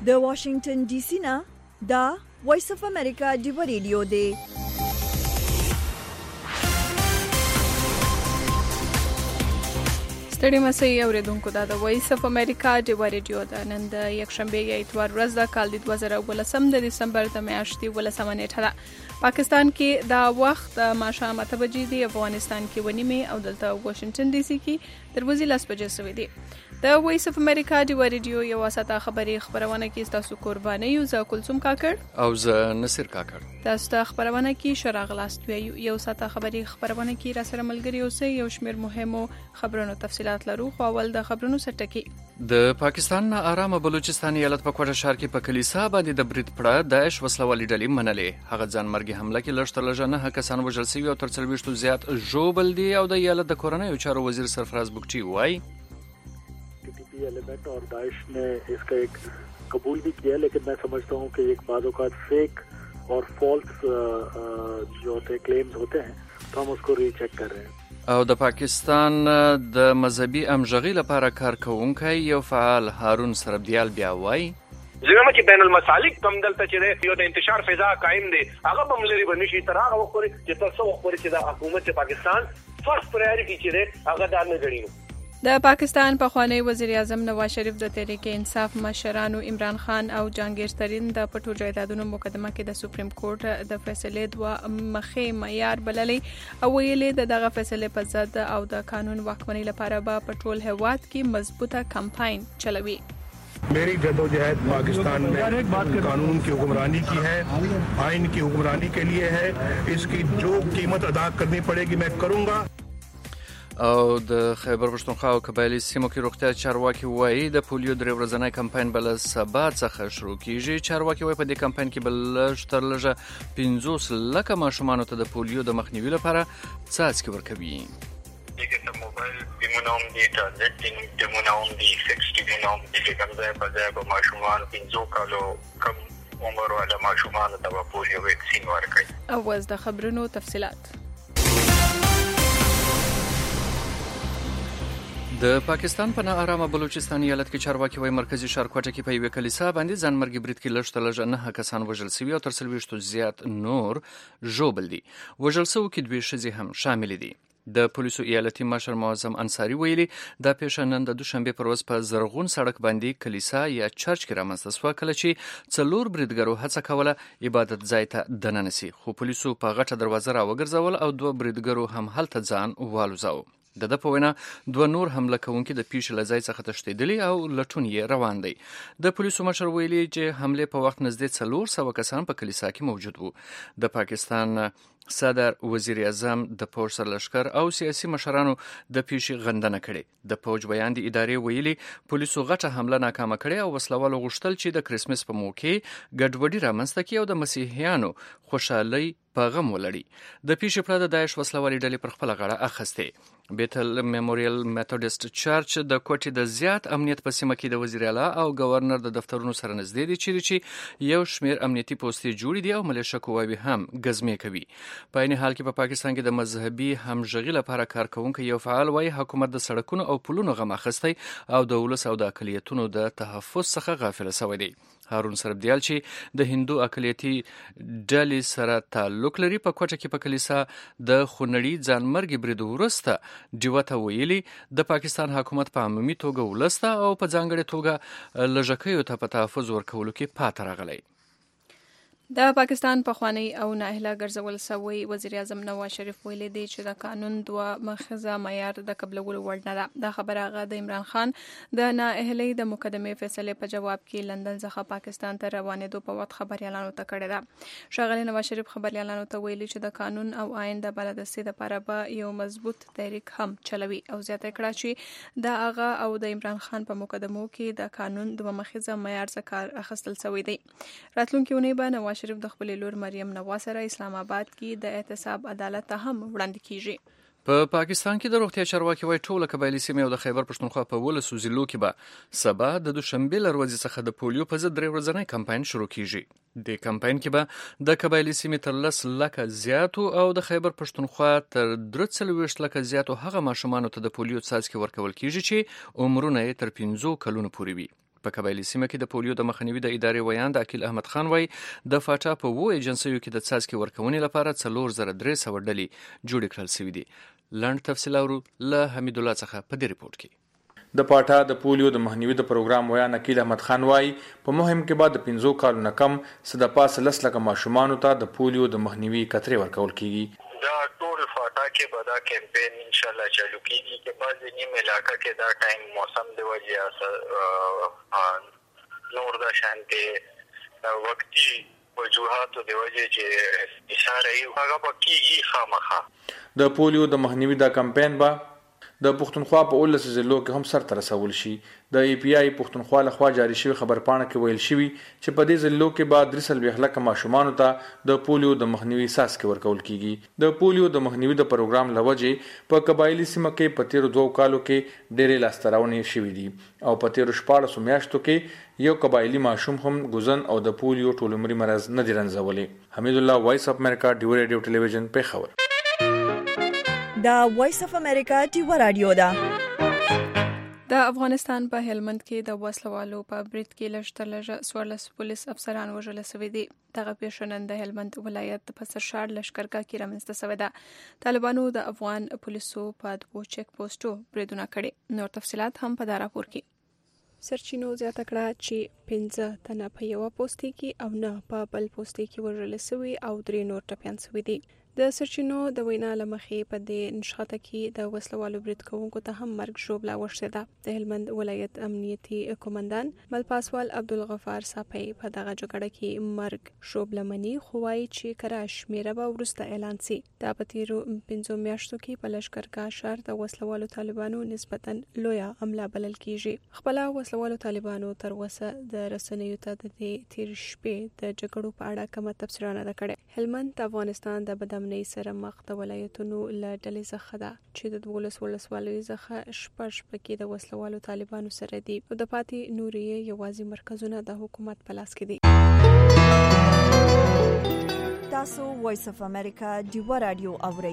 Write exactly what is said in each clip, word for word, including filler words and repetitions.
د واشنگټن ډي سي نه دا وایس اف امریکا ډیو ریډیو دی. ستړي مسئ اوریدونکو دا د وایس اف امریکا ډیو ریډیو ده. نن د یکشنبه یا اتوار ورځ د کال د دوه زره ولسم د دسمبر د میاشتې ولسمه نیټه ده. پاکستان کې دا وخت ماښام اته بجې دی، افغانستان کې ونیمه او دلته واشنگټن ډي سي کې دروازې لاس بجې سوي دي. د وایس اف امریکا ډیو ریډیو یو واسطه خبري خبرونه کې تاسو قرباني یو ز کلثوم کاکړ او ز نصیر کاکړ تاسو ته خبرونه کې شراغ لاست یو ساته خبري خبرونه کې را سره ملګری اوسئ. یو شمیر مهمو خبرونو تفصيلات لرو. خو اول د خبرونو سرټکی. د پاکستان آرامه بلوچستان ایالت په کوټه ښار کې په کلیسا باندې د برید پړه داعش وسلوالې ډلې منلې. هغه ځانمرګي حمله کې لږ تر لږه نه کسان وژل شوي او تر څلوېښتو زیات ژوبل دي. او د ایالت د کورنیو چارو وزیر سرفراز بگټي وایي एलिमेंट और दाइश ने इसका एक कबूल भी किया, लेकिन मैं समझता हूँ कि एक बाद औक़ात फेक और फॉल्स जो होते हैं क्लेम्स होते हैं तो हम उसको रीचेक कर रहे हैं. او د پاکستان د مذهبي امژغي لپاره کارکونکي یو فعال هارون سربدیال بیا وایي زموږ چې بین المسالک کم دلته چې یو د انتشار فضا قائم دی، هغه به ملي بنشي تر هغه وخت چې تاسو وخت چې د حکومت پاکستان فرست پرایورټي چې هغه د نه غړینو. د پاکستان پخوانی وزیر اعظم نواز شریف د تحریک انصاف مشرانو عمران خان او جهانگیر ترین د پټو جایدادونو مقدمه کې د سپریم کورټ د فیصلې دوه مخې معیار بللې او ویلې د دغه فیصلې په ضد او د قانون واکمنۍ لپاره به په ټول هیواد کې مضبوطه کمپاین چلوي. मेरी जदोजहद पाकिस्तान में कानून की हुक्मरानी की है, आइन की हुक्मरानी के लिए है. इसकी जो कीमत अदा करनी पड़ेगी मैं करूंगा. او د خیبر پښتونخوا او قبایلی سیمو کې روغتیا چارواکي وایي د پولیو درې ورځنی کمپاین بل سبا څخه شروع کیږي. چارواکي وایي په دې کمپاین کې بل تر لږه پنځوس لکه ماشومان ته د پولیو د مخنیوي لپاره څاڅکي ورکوي. دغه د موبایل ټیمونه هم دي، ټابلیټ ټیمونه هم دي، فکس ټیمونه هم دي. کوم ځای په ځای به ماشومان پنځو کالو کم عمر والا ماشومان ته پولیو ویکسین ورکوي. اوس د خبرونو تفصيلات. د پاکستان په ناارامه بلوچستان ایالت کې چارواکي وایي مرکزی ښار کوټه کې په یوه کلیسا باندې ځانمرګي برید کې لږ تر لږه نه کسان وژل شوي او تر څلوېښتو زیات نور ژوبل دي. وژل شوو کې دوې ښځې هم شامل دي. د پولیسو ایالتي مشر معظم انصاري ویلي دا پیښه نن د دوشنبه پر ورځ په زرغون سړک باندې کلیسا یا چرچ کې رامنځته شوه، کله چې څلور بریدګرو هڅه کوله عبادت ځای ته دننه شي، خو پولیسو په غټه دروازه راوګرځول او دوه بریدګرو هم هلته ځان والوزاوه. د د په وینا دوه نور حمله کوونکي د پیښې له ځای څخه تښتېدلي او لټون یې روان دی. د پولیسو مشر ویلي چې حملې په وخت نږدې څلور سوه کسان په کلیسا کې موجود وو. د پاکستان صدر، وزیر اعظم، د پوځ سرلښکر او سیاسي مشرانو د پیښې غندنه کړې. د پوځ بیان د ادارې ویلي پولیسو غټه حمله ناکامه کړې او وسلوالو غوښتل چې د کرسمس په موقع ګډوډي رامنځته کړي او د مسیحیانو خوشحالي په غم ولړي. د پیښې پړه د داعش وسلوالې ډلې پر خپله غاړه اخیستې. بیتل میموریل میتودیست چرچ د کوټې د زیات امنیت په سیمه کې د وزیر اعلی او گورنر د دفترونو سره نږدې دي، چیرې چې یو شمیر امنیتي پوستې جوړې دي او ملیشه قواوې هم ګزمې کوي. په عین حال کې په پا پاکستان کې د مذهبي همغږي لپاره کارکونکي یو فعال وایي حکومت د سړکونو او پلونو غم اخیستی او د ولس او د اقلیتونو د تحفظ څخه غافل شوی دی. هارون سربدیال چې د هندو اقلیتي ډلې سره تعلق لري په کوټه کې په کلیسا د خونړي ځانمرګي برید وروسته ډیوه ته ویلي د پاکستان حکومت په عمومي توګه ولسته او په ځانګړې توګه لږکیو ته په تحفظ ورکولو کې پاتې راغلی. د پاکستان پخوانی او نااهله ګرځول شوی وزیر اعظم نواز شریف ویلي دی چې د قانون دوه مخزه معیار د قبلولو وړ نه ده. دا خبره هغه د عمران خان د نااهلۍ د مقدمې فیصلې په جواب کې لندن څخه پاکستان ته روانېدو په وخت خبريالانو ته کړې ده. ښاغلي نواز شریف خبريالانو ته ویلي چې د قانون او آئین د بلدستي لپاره به یو مضبوط تحریک هم چلوي او زیاته کړه چې د هغه او د عمران خان په مقدمو کې د قانون دوه مخزه معیار څخه کار اخیستل شوی دی. راتلونکي اونۍ به نواز شریف د خپل لور مریم نواز سره اسلام آباد کې د احتساب عدالت ته هم وړاندې کیږي. په پاکستان کې د روغتیا چارواکي وایي ټوله قبایلي سیمې او د خیبر پښتونخوا په ولسو ضلعو کې به سبا د دوشنبې له ورځې څخه د پولیو په ضد درې ورځنی کمپاین شروع کیږي. د کمپاین کې به د قبایلي سیمې تر لس لکه زیاتو او د خیبر پښتونخوا تر درې څلوېښت لکه زیاتو هغه ماشومانو ته د پولیو څاڅکي ورکول کیږي چې عمرونه یې تر پنځو کلونو پورې وي. په قبایلی سیمه کې د پولیو د مخنیوي د ادارې ویاند عقیل احمد خان وایي د فاټا په وو ایجنسیو کې د څاڅکي ورکونې لپاره څلور زره درې سوه ډلې جوړې کړل شوې دي. لنډ تفصیل اورو له حمید الله څخه په دې ریپورت کې. د پاټا د پولیو د مخنیوي د پروګرام ویاند عقیل احمد خان وایي په مهم کې بعد د پنځو کالو نه کم څه د پاسه لس لکه ماشومانو ته د پولیو د مخنیوي کترې ورکول کیږي. دا ټول فاټا کې به دا کمپین ان شاء الله چالو کیږي چې بعضې نیم علاقه کې دا ټایم موسم د وجې نور دا شانتې وقتي وجوهاتو د وجې چې اشاره یې هغه به کیږي خامخا. د پولیو د مخنیوي دا کمپین به د پښتونخوا په اولس ضلعو کې هم سرته رسول شي. د ای پی آی پښتونخوا لخوا جاری شوی خبرپاڼه کې ویل شوی چې په دې ضلعو کې بعد درې سلوېښت لکه ماشومانو ته د پولیو د مخنیوي څاڅکي ورکول کیږي. د پولیو د مخنیوي د پروګرام له وجې په قبایلي سیمه کې په تیرو دوو کالو کې ډېرې لاسته راوړنې شوي دي او په تیرو شپاړسو میاشتو کې یو قبایلي ماشوم هم ګوزن او د پولیو ټول عمري مرض نه دي رنځولی. حمید الله، وایس اف امریکا، ډیو ریډیو ټلویزیون، پیښور. دا وایس اف امریکا ډیو رادیو ده. د افغانستان په هلمند کې د وسلوالو په برید کې لږ تر لږه څوارلس پولیس افسران وژل شوي دي. دغه پیښه نن د هلمند ولایت په سرشار لښکرګاه کې رامنځته شوې ده. طالبانو د افغان پولیسو په دوو چیک پوسټو بریدونه کړي. نور تفصيلات هم په دا راپور کې. سرچینو زیاته کړه چې پنځه تنه په یو پوسټ کې او نه په بل پوسټ کې وژل شوي او درې نور ټپیان شوي دي. د سرچینو د وینا لمخې په دې نښته کې د وسلوالو برید کوونکو ته هم مرګ ژوبله وشته ده. د هلمند ولایت امنیتي قومندان ملپاسوال عبدالغفار صافی په دغه جګړه کې مرګ ژوبله مني، خو وایي چې کره شمیره به وروسته اعلان شي. دا په تیرو پنځو میاشتو کې په لښکرګاه ښار د وسلوالو طالبانو نسبتا لویه حمله بلل کیږي. خپله وسلوالو طالبانو تر اوسه د رسنیو ته د دې تیر شپې د جګړو په اړه کومه تبصره نه ده کړې. هلمند د افغانستان د بدامنۍ سره مخ د ولایتونو له ډلې څخه ده چې د دولس ولسوالیو څخه شپږ پکې د وسلوالو طالبانو سره دي او د پاتې نورې یوازې مرکزونه د حکومت په لاس کې دي. تاسو وایس اف امریکا ډیو رادیو اورئ.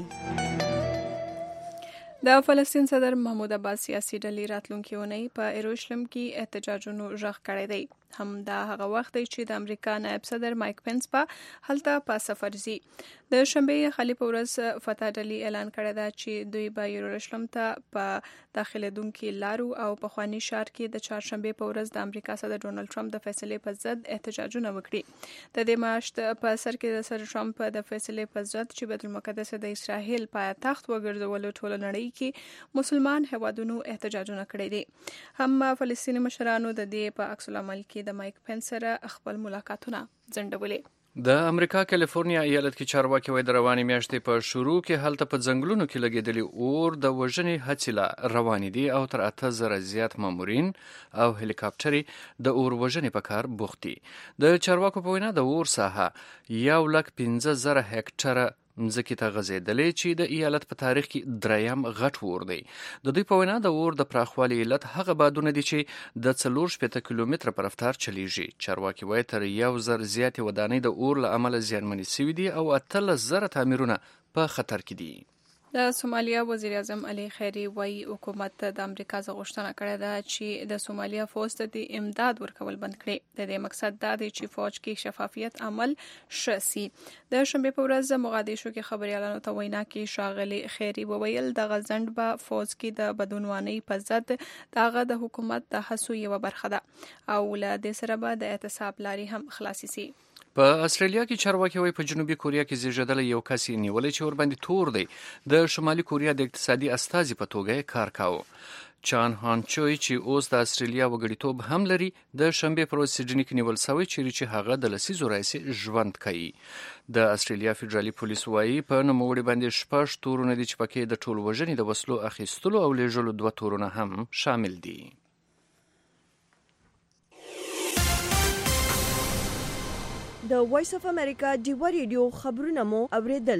د فلسطین صدر محمود عباس سیاسي ډلې راتلونکي اونۍ په یروشلم کې احتجاجونو غږ کړی دی. هم دا هغه وخت دی چې د امریکا نائب صدر مایک پنس په هلته په سفر ځي. د شنبې خالي په ورځ فتح ډلې اعلان کړی دا چې دوی به یروشلم ته په داخليدونکو لارو او په خواني ښار کې د چهارشنبې په ورځ د امریکا صدر ډونالد ټرمپ د فیصلې په ضد احتجاجونه وکړي. د دې میاشت په سر کې د صدر ټرمپ د فیصلې په ضد چې بیت المقدس د اسرائیل پایتخت وګرځولو ټول نړۍ کې مسلمان هوادونو احتجاجونه کړي دي. هم فلسطیني مشرانو د دې په عکس العمل کې د مایک پنس سره خپل ملاقاتونه ځنډولې. د امریکا کالیفورنیا ایالت کې چارواکي وایي د روانې میاشتې په شروع کې هلته په ځنګلونو کې لګېدلي اور د وژنې هڅې لا روانې دي او تر اته زره زیات مامورین او هلیکاپټرې د اور وژنې په کار بوخت دي. د چارواکو په وینا د اور ساحه یو لک پنځه زره هکټره مځکې ته غځېدلې چې د ایالت په تاریخ کې دریم غټ اور دی. د دوی په وینا د اور د پراخوالي علت هغه بادونه دي چې د څلور شپېته کیلومتره په رفتار چلیږي. چارواکي وایي تر یو زر زیاتې ودانۍ د اور له امله زیانمنې شوي دي او اتلس زره تعمیرونه په خطر کې دي. د سومالیا وزیر اعظم علي خیری وایي حکومت د امریکا څخه غوښتنه کړې ده چې د سومالیا فوج ته د امداد ورکول بند کړي. د دې مقصد دا دی چې فوج کې شفافیت عمل شي. د شنبې په ورځ مقدشو کې خبريالانو ته وینا کې شاغلي خیری وویل د غزند به فوج کې د بدونواني په ضد دغه د حکومت د هڅو یو برخه ده او له دې سره به د اعتصاب لاري هم خلاصي شي. په استرالیا کې چارواکي وایي په جنوبي کوریا کې زیږیدلی یو کس یې نیولی چې ورباندې تور دی. د شمالي کوریا د اقتصادي استازي په توګه کار کاوه. چان هان چوي چې اوس د استرالیا وګړیتوب هم لري د شنبې پر ورځ سیډني کې نیول شوی چې هغه د لسیزو راهیسې ژوند کوي. د استرالیا فدرالي پولیس وایي په نوموړي باندې شپږ تورونه دي چې پکې د ټول وژنې د وسلو اخیستلو او لیږلو دوه تورونه هم شامل دي. د وایس اف امریکا ډیو ریډیو خبرونه مو اوریدل.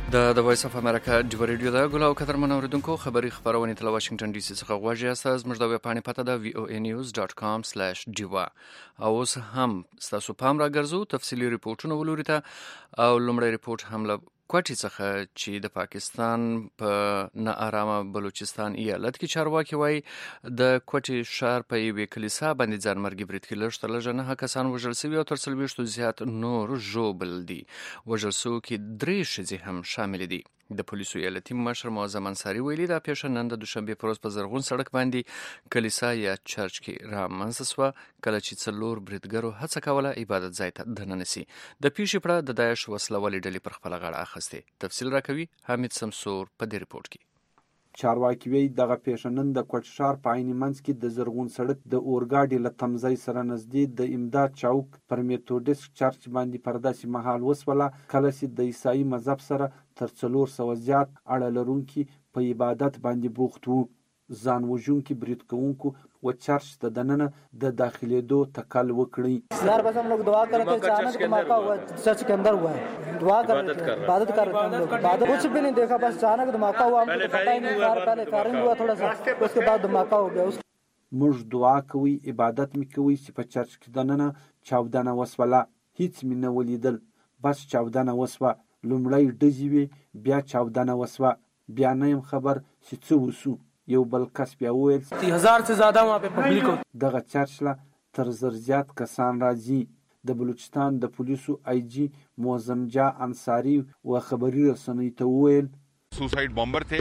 د د وایس اف امریکا د ریډیو د ګلاو قدرمن اوریدونکو خبری خبرونه تل واشنگټن ډي سي څخه غواړي اساس موږ د ویب پاڼې پته د وی او ای نیوز ډاٹ کام سلیش ډیوا او اوس هم تاسو پام را ګرځو تفصیلی ریپورتونه ولوري ته او لومړی ریپورت هم له کوټی څخه چې د پاکستان په ناارامه بلوچستان ایالت کې چارواکي وای د کوټی شهر په یوې کلیسا باندې ځانمرګي برید کې لږ تر لږه نه کسان وژل شوي او تر څلوېښتو زیات نور ژوبل دي. وژل شوو کې درې ښځې هم شامل دي. د پولیسو ایالتي مشر معظم انصاري ویلي دا پیښه نن د دوشنبه په ورځ په زرغون سړک باندې کلیسا یا چرچ کې رامنځته شوه کله چې څلور بریدګرو هڅه کوله عبادت ځای ته دننه سي. د پیښې پړه د داعش وسله والې ډلې پر خپله غاړه اخیستې. تفصیل راکوي حمید سمسور په دې ریپورت کې. چارواکي وی دغه پیښه نن د کوټ ښار په عین منځ کې د زرغون سړک د اورګاډي له تمځای سره نږدې د امداد چوک پر میتودیست چرچ باندې پر داسې مهال وسوله کله چې د عیسائی مذهب سره تر څلور سوه زیات اړه لرونکي په عبادت باندې بوخت وو. ځان وژونکي برید کوونکو و چرچ ته دننه د داخلېدو تکل وکړي. यार बस हम लोग दुआ कर रहे थे अचानक धमाका हुआ चर्च के अंदर हुआ है दुआ कर रहे थे इबादत कर रहे थे हम लोग इबादत कुछ भी नहीं देखा बस अचानक धमाका हुआ हमको पता ही नहीं यार पहले फायरिंग हुआ थोड़ा सा उसके बाद धमाका हो गया. موږ دعا کوي عبادت می کوي چې په چرچ کې دننه چاودنه وسوله هیڅ می نه ولیدل بس چاودنه وسوه لومړی ډزې وې بیا چاودنه وسوه بیا نه یم خبر چې څه وسو. یو بل کس بیا وویل तीन हजार से ज्यादा वहाँ पे पब्लिक हो. دغه چرچ لا تر زر زیات کسان راځي. د بلوچستان د پولیسو آی جی معظم جا انصاری و خبری رسنۍ ته وویل सुसाइड बॉम्बर थे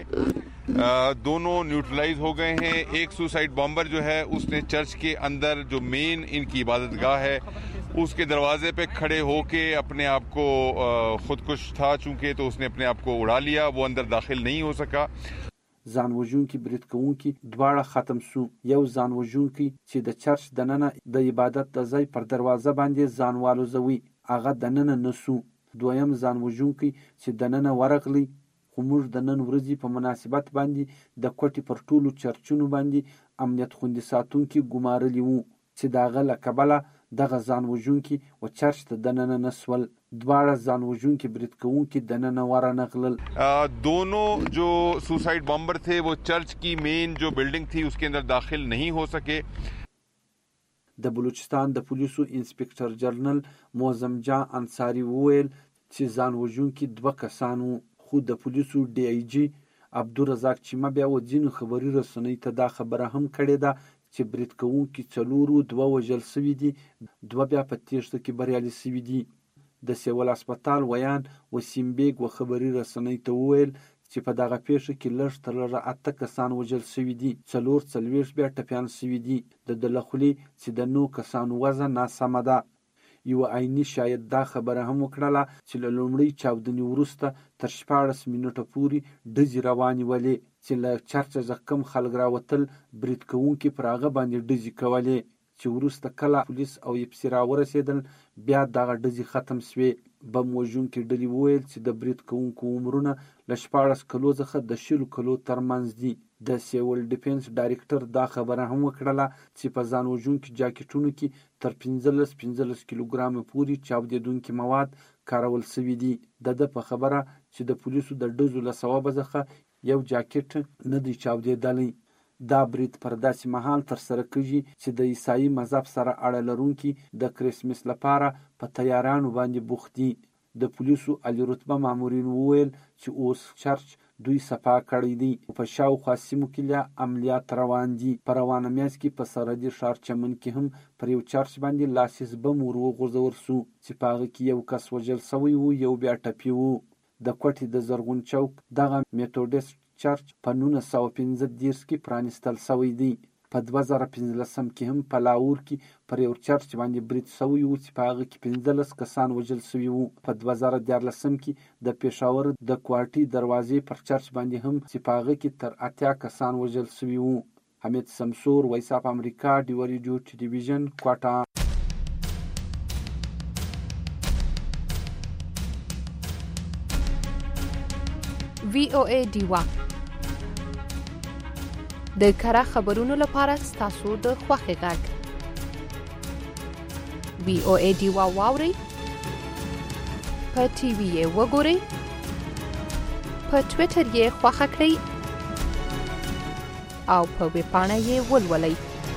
दोनों न्यूट्रलाइज हो गए हैं. एक सुसाइड बॉम्बर जो है उसने चर्च के अंदर जो मेन इनकी इबादतगाह है उसके दरवाजे पे खड़े होके अपने आप को खुदकुश था चूंकि तो उसने अपने आप को उड़ा लिया वो अंदर दाखिल नहीं हो सका. ځان وژونکي برید کوونکي دواړه ختم سو. یو ځان وژونکي چې د چرچ دننه د عبادت د ځای پر دروازه باندې ځان والوزوي هغه دننه نسو. دویم ځان وژونکي چې دننه ورغلی خو موږ د نن ورځې په مناسبت باندې د کوټې پر ټولو چرچونو باندې امنیت خوندي ساتونکي ګمارلي وو چې د هغه له کبله دغه ځان وژونکي و چرچ ته دننه نسول. دواړه ځان وژونکي برید کوونکي دننه ورنغلل. दोनों जो सुसाइड बॉम्बर थे वो चर्च की मेन जो बिल्डिंग थी उसके अंदर दाखिल नहीं हो सके. د بلوچستان د پولیسو انسپکټر جنرال معظم جا انصاری وویل چې ځان وژونکي دوه کسان وو خو د پولیسو ډي آی جی عبدالرزاق چیمه بیا و ځینو خبري رسنۍ ته دا خبره هم کړې ده چې برید کوونکي څلورو دوه وژل سوي دي دوه بیا په تیښته کې بریالي سوي دي. د سیول هسپتال ویان وسیم بیگ و خبري رسنۍ ته وویل چې په دغه پیښه کې لږ تر لږه اته کسان وژل سوي دي څلور څلوېښت بیا ټپیان سوي دي. د ده له خولې چې د نو کسانو وضع ناسمه ده. یو عیني شاید دا خبره هم وکړله چې له لومړۍ چاودنې وروسته تر شپاړس منټه پورې ډزې روانې ولې چې له چرچه څخه کم خلک راوتل برید کوونکي پر هغه باندې ډزې کولې چې وروسته کله پولیس او یپسي راورسېدل بیا دغه ډزې ختم سوې. بم وژونکي ډلې وویل چې د برید کوونکو عمرونه له شپاړس کلو څخه د شلو کلو ترمنځ دي. د سیول ډیفنس ډایرکټر دا خبره هم وکړله چې په ځان وژونکي جاکټونو کې تر پنځلس پنځلس کیلوګرامه پورې چاودېدونکي مواد کارول سوي دي. د ده په خبره چې د پولیسو د ډزو له سوابه څخه یو جاکټ نه دی چاودېدلی. دا برید پر داسې مهال ترسره کیږي چې د عیسائی مذهب سره اړه لرونکي د کرسمس لپاره په تیارانو باندې بوخت دي. د پولیسو عالی رتبه مامورین وویل چې اوس چرچ دوی صفا کړی دی. په شاوخوا سیمو کې لا عملیات روان دي. په روانه میاشت کې په سرحدي ښار چمن کې هم پر یو چرچ باندې لاسیس بم ور وغورځول سو چې په هغه کې یو کس وژل سوی و یو بیا ټپي و. د کوټې د زرغون چوک دغه میتودیست چرچ په نولس سوه پنځه دېرش کې پرانیستل سوی دی. په دوه زره پنځلسم کې هم په لاهور کې پر یو چرچ باندې برید سوی و چې په هغه کې پنځلس کسان وژل سوي وو. په دوه زره دیارلسم کې د پېښور د کوهاټي دروازې پر چرچ باندې هم چې په هغه کې تر اتیا کسان وژل سوي وو. حمید سمسور وایس اف امریکا ډیو ریډیو ټلویزیون کوټه. وی او ای ډیوا د کره خبرونو لپاره ستاسو د خوښې غږ وی او ای ډیوا واورئ په ټي وي یې وګورئ په ټوئیټر یې خوښه کړئ او په ویب پاڼه یې ولولئ.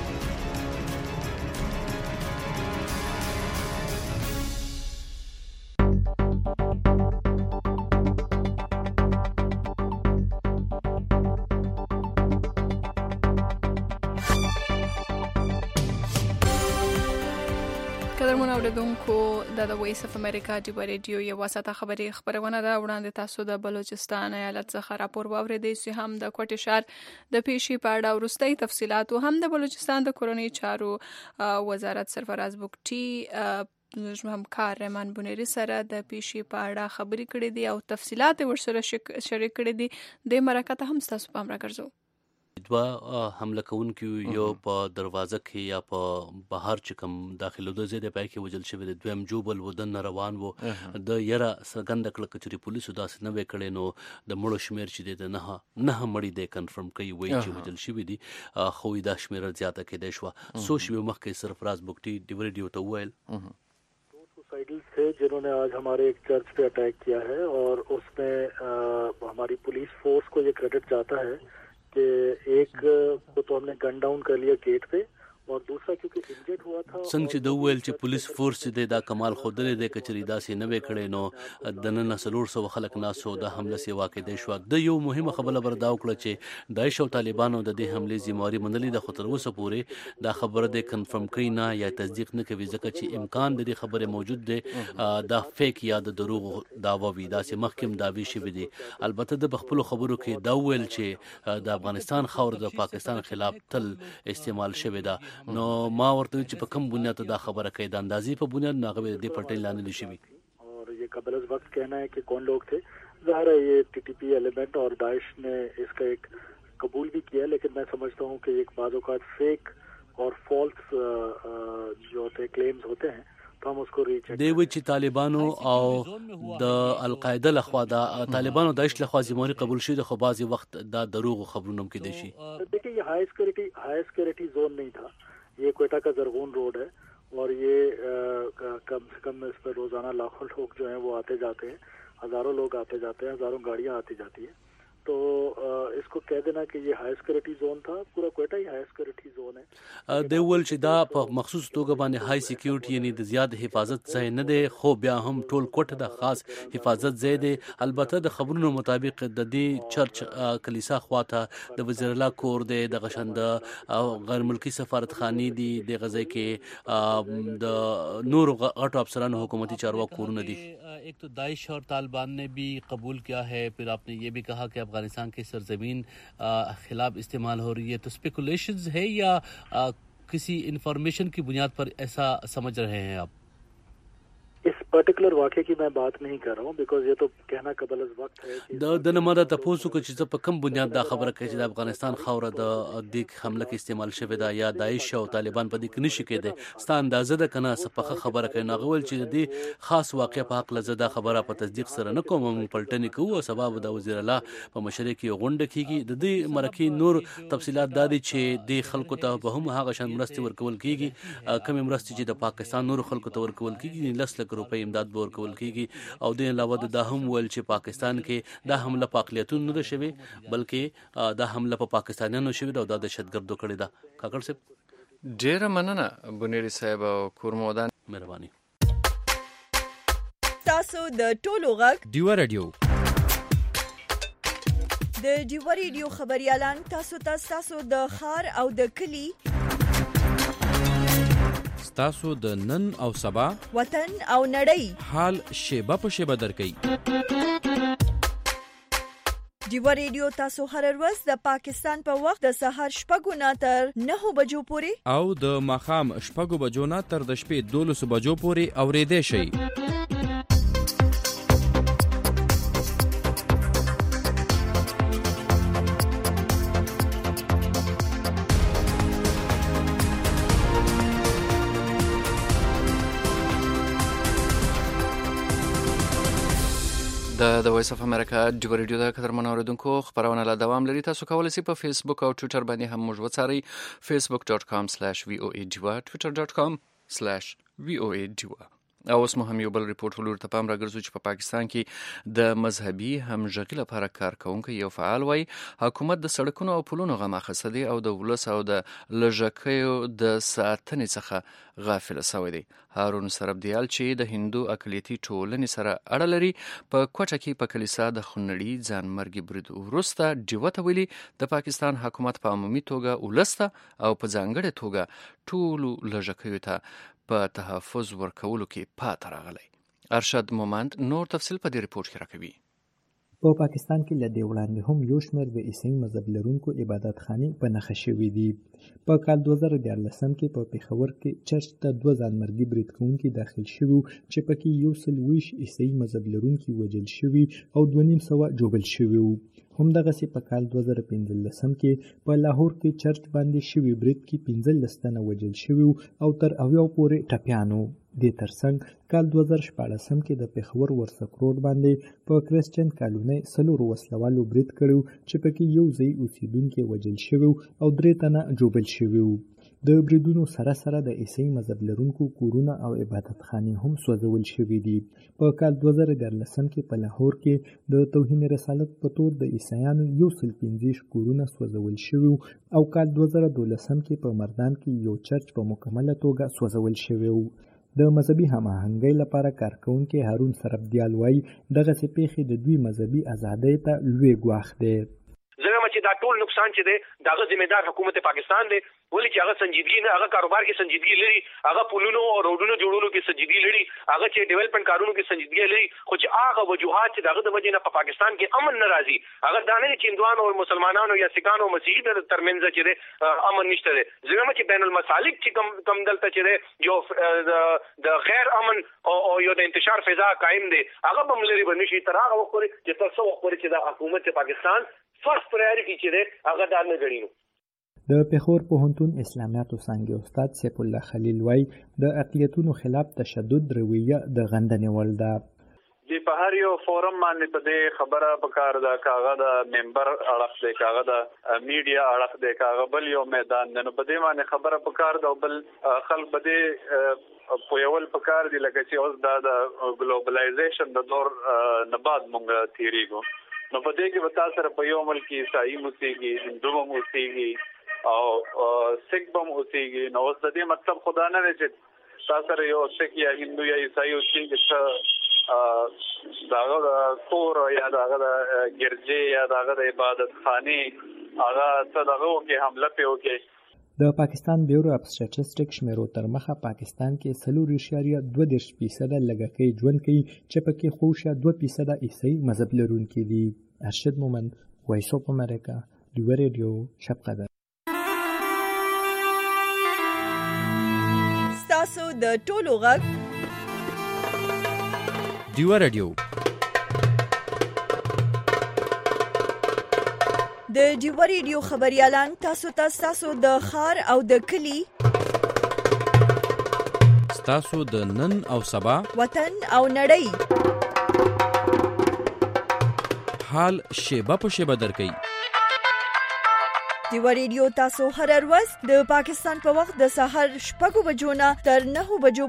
قدرمن اوریدونکو د د وایس اف امریکا د ریډیو یو واسطه خبري خبرونه ده. وړاندې تاسو د بلوچستان ایالت څخه راپور واوریدئ چې هم د کوټې شهر د پیشي په اړه وروستي تفصيلات او هم د بلوچستان د کورونی چارو وزارت سرفراز بوکټي همکار رحمان بنيري سره د پیشي په اړه خبري کړې دي او تفصيلات ورسره شریک کړې دي. د مرکه هم تاسو په امر ګرځو. دوا حمله کوونکو یو په دروازه کې یا په بهر چې کوم داخلو د زیاده پای کې وجل شوی د دویم جوبل ودن روان وو د یره سګند کړه کچري پولیسو داس نه وکړي نو د مړو شمیر چې د نه نه مړی د کنفرم کوي وایي چې وجل شوی دي خو دا شمیر زیاته کې د شو سو شوی مخکې سرفراز بوکټي دی ریډیو ته ویل सुसाइडल थे जिन्होंने आज हमारे एक चर्च पे अटैक किया है और उसमें हमारी पुलिस फोर्स को ये क्रेडिट जाता है कि एक को तो हमने गन डाउन कर लिया गेट पे और दूसरा क्योंकि इंजर्ड हुआ था څنګه چې د ویل چې پولیس فورس دې دا کمال خودلې د کچري داسې نه وکړي نو د نن سلور سو خلک ناسو د حمله سی واقع دي شو د یو مهمه خبره برداو کړ چې داعش او طالبانو د دې حمله ذمہواری منلې د خطر وسه پورې دا خبره د کنفرم کړي نه یا تصدیق نه کوي ځکه چې امکان د دې خبره موجود دی دا فیک یا د دروغ داوا وی دا سه محکم داوی شوی دی. البته د خپل خبرو کې دا ویل چې د افغانستان خاور د پاکستان خلاف تل استعمال شوی دا نو ما ورته چې په کوم بنیاد دا خبره کوي د اندازې په بنیاد ناغه دې پټل لاندې شي और ये قبل از वक्त कहना है कि कौन लोग थे. ज़ाहिर है ये टीटीपी एलिमेंट और दाइश ने इसका एक कबूल भी किया लेकिन मैं समझता हूँ कि एक बाज़ औक़ात फेक और फॉल्स जो होते क्लेम्स होते हैं तो हम उसको रीचेक دی وی چې طالبانو او د القاعده لخوا د طالبانو داعش لخوا ذمہواری قبول شوی خو بعضی وخت دا دروغ خبرونه کې دي شي. देखिए ये high security high security zone नहीं था. ये कोयटा का जरगून रोड है और ये आ, कम से कम इस पर रोजाना लाखों लोग जो हैं वो आते जाते हैं. हजारों लोग आते जाते हैं. हजारों गाड़ियां आती जाती है. तो आ, इसको कह देना कि ये हाई सिक्योरिटी जोन था. पूरा कोयटा ही हाई सिक्योरिटी जोन है. د ول چې دا په مخصوص توګه باندې هاي سکیورټي یعنی د زیات حفاظت ځای نه دی خو بیا هم ټول کوټه د خاص حفاظت ځای دی. البته د خبرونو مطابق د دې چرچ کلیسا خواته د وزیر الله کور دی د غشند غیر ملکی سفارتخانه دی د غزې کې د نور غټو افسرانو حکومتي چارواکو کورونه دي. ایک تو داعش اور طالبان نے بھی قبول کیا ہے پھر آپ نے یہ بھی کہا کہ افغانستان کی سرزمین خلاف استعمال ہو رہی ہے تو اسپیکولیشنز ہے یا کسی انفارمیشن کی بنیاد پر ایسا سمجھ رہے ہیں آپ؟ इस पर्टिकुलर वाक़े की मैं बात नहीं कर रहा हूँ बिकॉज ये तो कहना कबल अज वक्त है कि د د نماده تاسو کو چې په کوم بنیاد دا خبره کوي چې د افغانستان خوره د د حمله کې استعمال شوی دا یا داعش او طالبان په دې کې نشي کېده ستان اندازه ده کنه صفخه خبره کوي ناغول چې د خاص واقع په حق لزده خبره په تصدیق سره نه کوم پلټنې کوو سبب د وزیر الله په مشرۍ کې غونډه کیږي د دې مرکه نور تفصيلات دادي چې د خلکو ته به هم هغه شان مرستي ورکول کیږي کوم مرستي چې د پاکستان نور خلکو ته ورکول کیږي لس لک روپۍ امداد به ورکول کیږي او د علاوه د هم ول چې پاکستان کې دا حمله پاکلیتون نه شوي بلکې دا حمله په پاکستانیانو شوی دا د دهشتګردو کړی دا. کاکړ صاحب ډیر مننه بنيري صاحب او کورمودان مهرباني. تاسو د ټولو غږ ډیو رادیو د ډیو رادیو خبريالان تاسو ته تاسو د خار او د کلی تاسو د نن او سبا وطن او نړۍ حال شیبه په شیبه درکې. ډیو رادیو تاسو هر ورځ د پاکستان په وخت د سهار شپږو نه تر نهو بجو پورې او د ماښام شپږو بجو نه تر د شپې دولسو بجو پورې اورېدای شئ. د د وایس اف امریکا ډیو ریډیو د قدرمن اوریدونکو خبرونه لا دوام لري. تاسو کولای شئ په فیسبوک او ټوئیټر باندې هم موږ وڅارئ facebook dot com slash voa diva twitter dot com slash voa diva. او اوس مو هم یو بل ریپورت ولور ته پام راګرځو چې په پاکستان کې د مذهبي همغږي لپاره کار کوونکی یو فعال وای حکومت د سړکونو او پلونو غم اخیسته دی او د ولس او د لږکیو د ساتنې څخه غافل شوی دی. هارون سربدیال چې د هندو اقلیتي ټولنې سره اړه لري په کوټه کې په کلیسا د خونړي ځانمرګي برید وروسته ډیوته ویلي د پاکستان حکومت په عمومي توګه ولسته او په ځانګړې توګه ټولو لږکیو ته په تحفظ ورکولو کې پاتې راغلی. ارشد مومند نور تفصیل په دې ریپورت کې راکوي. په پاکستان کې له دې وړاندې هم یو شمېر د عیسائی مذهب لرونکو عبادت خانې په نښه شوي دي. په کال دوه زره دیارلسم کې په پېښور کې چرچ ته دوه ځانمرګي برید کوونکي داخل شوي چې پکې یو سل ویشت عیسائی مذهب لرونکي وژل شوي او دوه نیم سوه ژوبل شوي وو. همدغسې په کال دوه زره پنځلسم کې په لاهور کې چرچ باندې شوي برید کې پنځلس تنه وژل شوي او تر اویاو پورې ټپیان وو. دې ترڅنګ کال دوه زره شپاړسم کې د پېښور ورسک روډ باندې په کرسچن کالونۍ څلورو وسلوالو برید کړی چې پکې یو ځای اوسیدونکي وژل شوي او درې تنه ژوبل شوي وو. د بریدونو سره سره د عیسائی مذهب لرونکو کورونه او عبادت خانې هم سوځول شوي دي. په کال دوه زره دیارلسم کې په لاهور کې د توهین رسالت په تور د عیسایانو یو سل پنځه کورونه سوځول شوي او کال دوه زره دولسم کې په مردان کې یو چرچ په مکمله توګه سوځول شوی و. د مذهبي هماهنګۍ لپاره کارکونکي هارون سربدیال وایي دغسې پیښې د دوی مذهبي ازادۍ ته لوی ګواښ دی. زه چې دا ټول نقصان چې دی دغه ذمہ دار حکومت پاکستان دی، ولې چې هغه سنجیدګي نه، هغه کاروبار کې سنجیدګي لري، هغه پلونو او روډونو جوړولو کې سنجیدګي لري، هغه چې ډیولپمنٹ کارونو کې سنجیدګي لري، خو چې هغه وجوهات چې دغه د وجې نه په پاکستان کې امن نه راځي، هغه دا نه چې هندوانو او مسلمانانو یا سکانو او مسیحي ترمنځ چې دی امن نشته دی. ځکه چې بین المسالک چې کم کم دلته چې دی جو د غیر امن او یو د انتشار فضا قائم دی، هغه به ملري بنشي تر هغه وخت پورې چې تر څو وخت پورې چې د حکومت پاکستان فرست پرایورټي چې دی هغه دا نه ګڼي. د پېښور پوهنتون اسلامیاتو څانګې استاد سیف الله خلیل وایي د اقلیتونو خلاف تشدد رویه د غندنې وړ ده. د په هر یو فورم باندې په دې خبره پکار ده، کاغه د ممبر اړخ دی، کاغه د میډیا اړخ دی، کاغه بل یو میدان دی، نو په دې باندې خبره پکار ده. بل خلک به دې پویول پکار دي لکه چې اوس دا د ګلوبلایزیشن د دور نه بعد مونږ تیریږو، نو په دې کې به تاسو سره په یو ملک کې عیسائی اوسېږي، هندو هم اوسېږي او سکھ هم اوسېږي. نو اوس د دې مطلب خدا نه دی چې تاسو سره یو سکھ یا هندو یا عیسائی اوسېږي چې دغه د کور یا دغه د ګرجې یا دغه د عبادت خانې هغه څه دغه وکړي، حمله پرې وکړي. د پاکستان بیورو اف سټیټسټک شمیرو تر مخه پاکستان کې څلور اعشاریه دوه دېرش فیصده لږکي ژوند کوي چې پکې خوشه دوه فیصده عیسائی مذهب لرونکي دي. ارشد مومند، وایس اف امریکا، ډیو ریډیو، شب قدر. ستاسو د ټولو غږ ډیو ریډیو. د ډیو ریډیو خبريالان تاسو ته تاسو د خار او د کلی تاسو د نن او سبا وطن او نړۍ حال شیبه په شیبه درکې. ډیو ریډیو تاسو هر ورځ د پاکستان په وخت د سهار شپږ بجو نه تر نهه بجو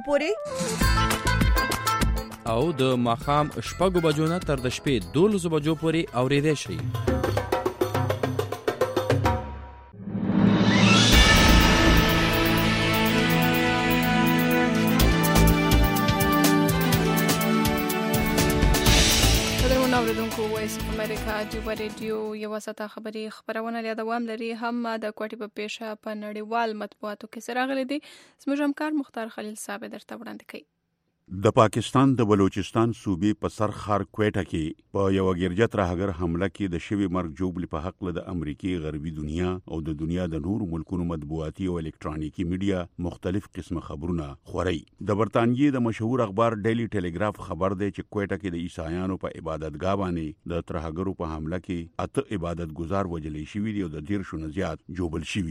پورې او د ماښام شپږ بجو نه تر د شپې دولس بجو پورې اورېدای شئ. امریکا ډیو ریډیو یو ساته خبري خبرونه له دوام لري. هم د کوټي په پیښه په نړیوال مطبوعاتو کې سره غلي دي. زموږ همکار مختار خلیل صاحب درته وړاندې کوي. د پاکستان د بلوچستان صوبې په سر خار کوټه کې په یو ګرجه ترهګر حمله کې د شوی مرګ جوړ په حق له د امریکای غربي دنیا او د دنیا د نورو ملکونو مطبوعاتي او الکترونیکی میډیا مختلف قسمه خبرونه خوري. د برتانیې د مشهور اخبار ډیلی ټیلیګراف خبر دی چې کوټه کې د عیسایانو په عبادتګاه باندې د ترهګرو په حمله کې اته عبادت گزار وجلې شوی دي او د ډیر شو نه زیات جوړل شوی دي.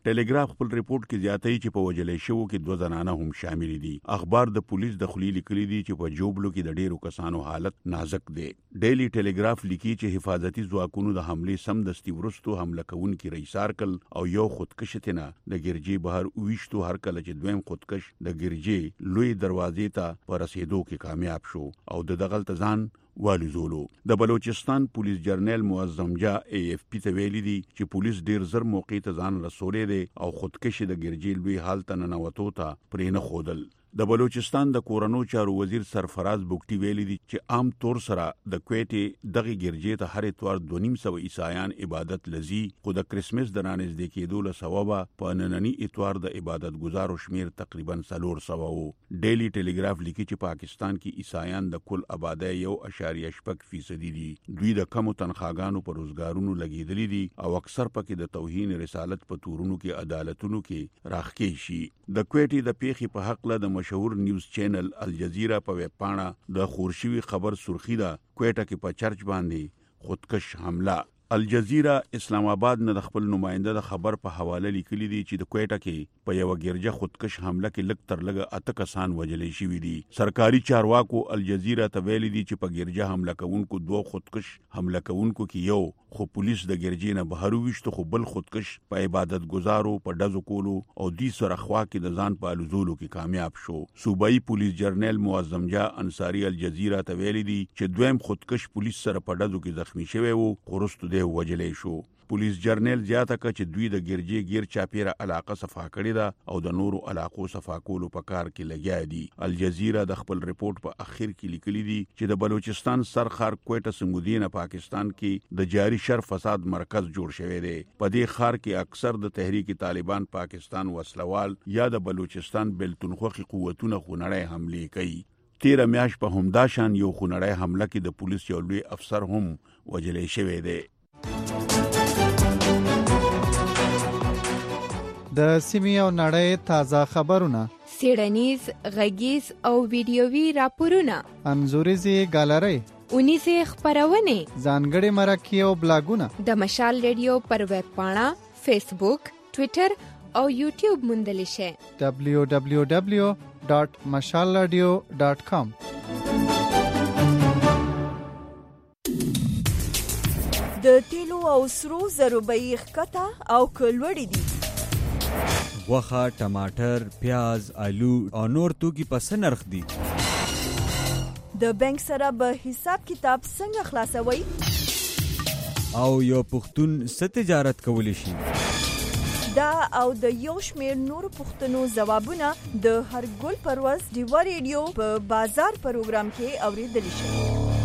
ټلګراف خپل ریپورت کې زیاتوي چې په وجلې شوو کې دوه زنانه هم شامل دي. اخبار د پولیس د خلی لیکلي دي چې په جوبلو کې د ډیرو کسانو حالت نازک دی. ډیلی ټلګراف لیکي چې حفاظتي ځواکونو د حملې سم دستي ورستو حمله کوونکي رئیسار کل او یو خودکشتنه د ګرجې بهر ویشتو هر کله چې دویم خودکش د ګرجې لوی دروازې ته پر رسیدو کې کامیاب شو او د دغه ځان والوزولو. د بلوچستان پولیس جرنیل معظم جا ای اف پی ته ویلي دي چې پولیس ډیر زر موقع ته ځان رسولې دي او خودکشي د ګرجې لوی حالت نه نوتو ته پرې نه خودل. د بلوچستان د کورونو چارو وزیر سرفراز بوکټي ویلي دي چې عام طور سره د کویټې دغه ګرجې ته هر اتوار دوه نیم سو عیسایان عبادت لذي، خو د کرسمس د رانږدې کېدو له سببه په نننی اتوار د عبادت گزارو شمیر تقریبا څلور سوه وو. ډیلی ټلګراف لیکي چې پاکستان کې عیسایان د کل آبادی یو اشاریه شپږ فیصدي دي. دوی د کمو تنخواګانو په روزګارونو لګېدلي دي او اکثر پکې د توهین رسالت په تورونو کې عدالتونو کې راخکې شي. د کویټې د پیښې په حق له مشهور نیوز چینل الجزیره په ویب پاڼه د خورشوي خبر سرخی ده کویټه کې په چرچ باندې خودکش حمله. الجزیره اسلام آباد نه د خپل نماینده د خبر په حواله لیکلي دي چې د کویټه کې په یو ګرجه خودکش حمله کې لږ تر لږه اته کسان وژل شوي دي. سرکاري چارواکو الجزیره ته ویلي دي چې په ګرجه حمله کوونکو دوه خودکش حمله کوونکو کې یو خو پولیس د ګرجې نه بهر ویشتو خو بل خودکش په عبادت گزارو په ډزو کولو او دی سره خوا کې د ځان په الوزولو کې کامیاب شو. صوبایي پولیس جرنیل معظم جا انصاری الجزیره ته ویلي دي چې دویم خودکش پولیس سره په ډزو کې زخمی شوی وو خو وروسته وجلې شو. پولیس جرنیل زیاته کړه چې دوی د ګرجې غیر چاپیره علاقه صفا کړې ده او د نورو علاقو صفا کولو په کار کې لګیا دي. الجزیره د خپل ریپورت په اخر کې لیکلي دي چې د بلوچستان سرخار کویټه سنگودین پاکستان کې د جاری شر فساد مرکز جوړ شوی دی. په دې خار کې اکثر د تحریک طالبان پاکستان وسلوال یا د بلوچستان بلتونخوخي قوتونه خونړی حمله کوي. تیر میاش په همدا شان یو خونړی حمله کې د پولیس یو لوی افسر هم وجلې شوی دی. د سیمې او نړۍ تازه خبرونه، سیړنیز، غږیز او ویډیووي راپورونه، انځوریزي ګالري، اونیزه خبرونه، ځانګړي مرکې او بلاګونه د مشال ریډیو پر ویب پاڼه، فیسبوک، ټوئیټر او یوټیوب موندل شي. دبلیو دبلیو دبلیو ډاټ مشال رادیو ډاټ کام. د تیلو او سرو زرو بیې ښکته او کلوړې دي. غوښه، ټماټر، پیاز، آلو او نور توکي په څه نرخ دي؟ د بانک سره به حساب کتاب څنګه خلاصوي؟ او یو پښتون څه تجارت کولی شي؟ دا او د یو شمېر نورو پوښتنو ځوابونه د هر ګل پرواز ډیوا ریډیو په بازار پروګرام کې اورېدلی شي.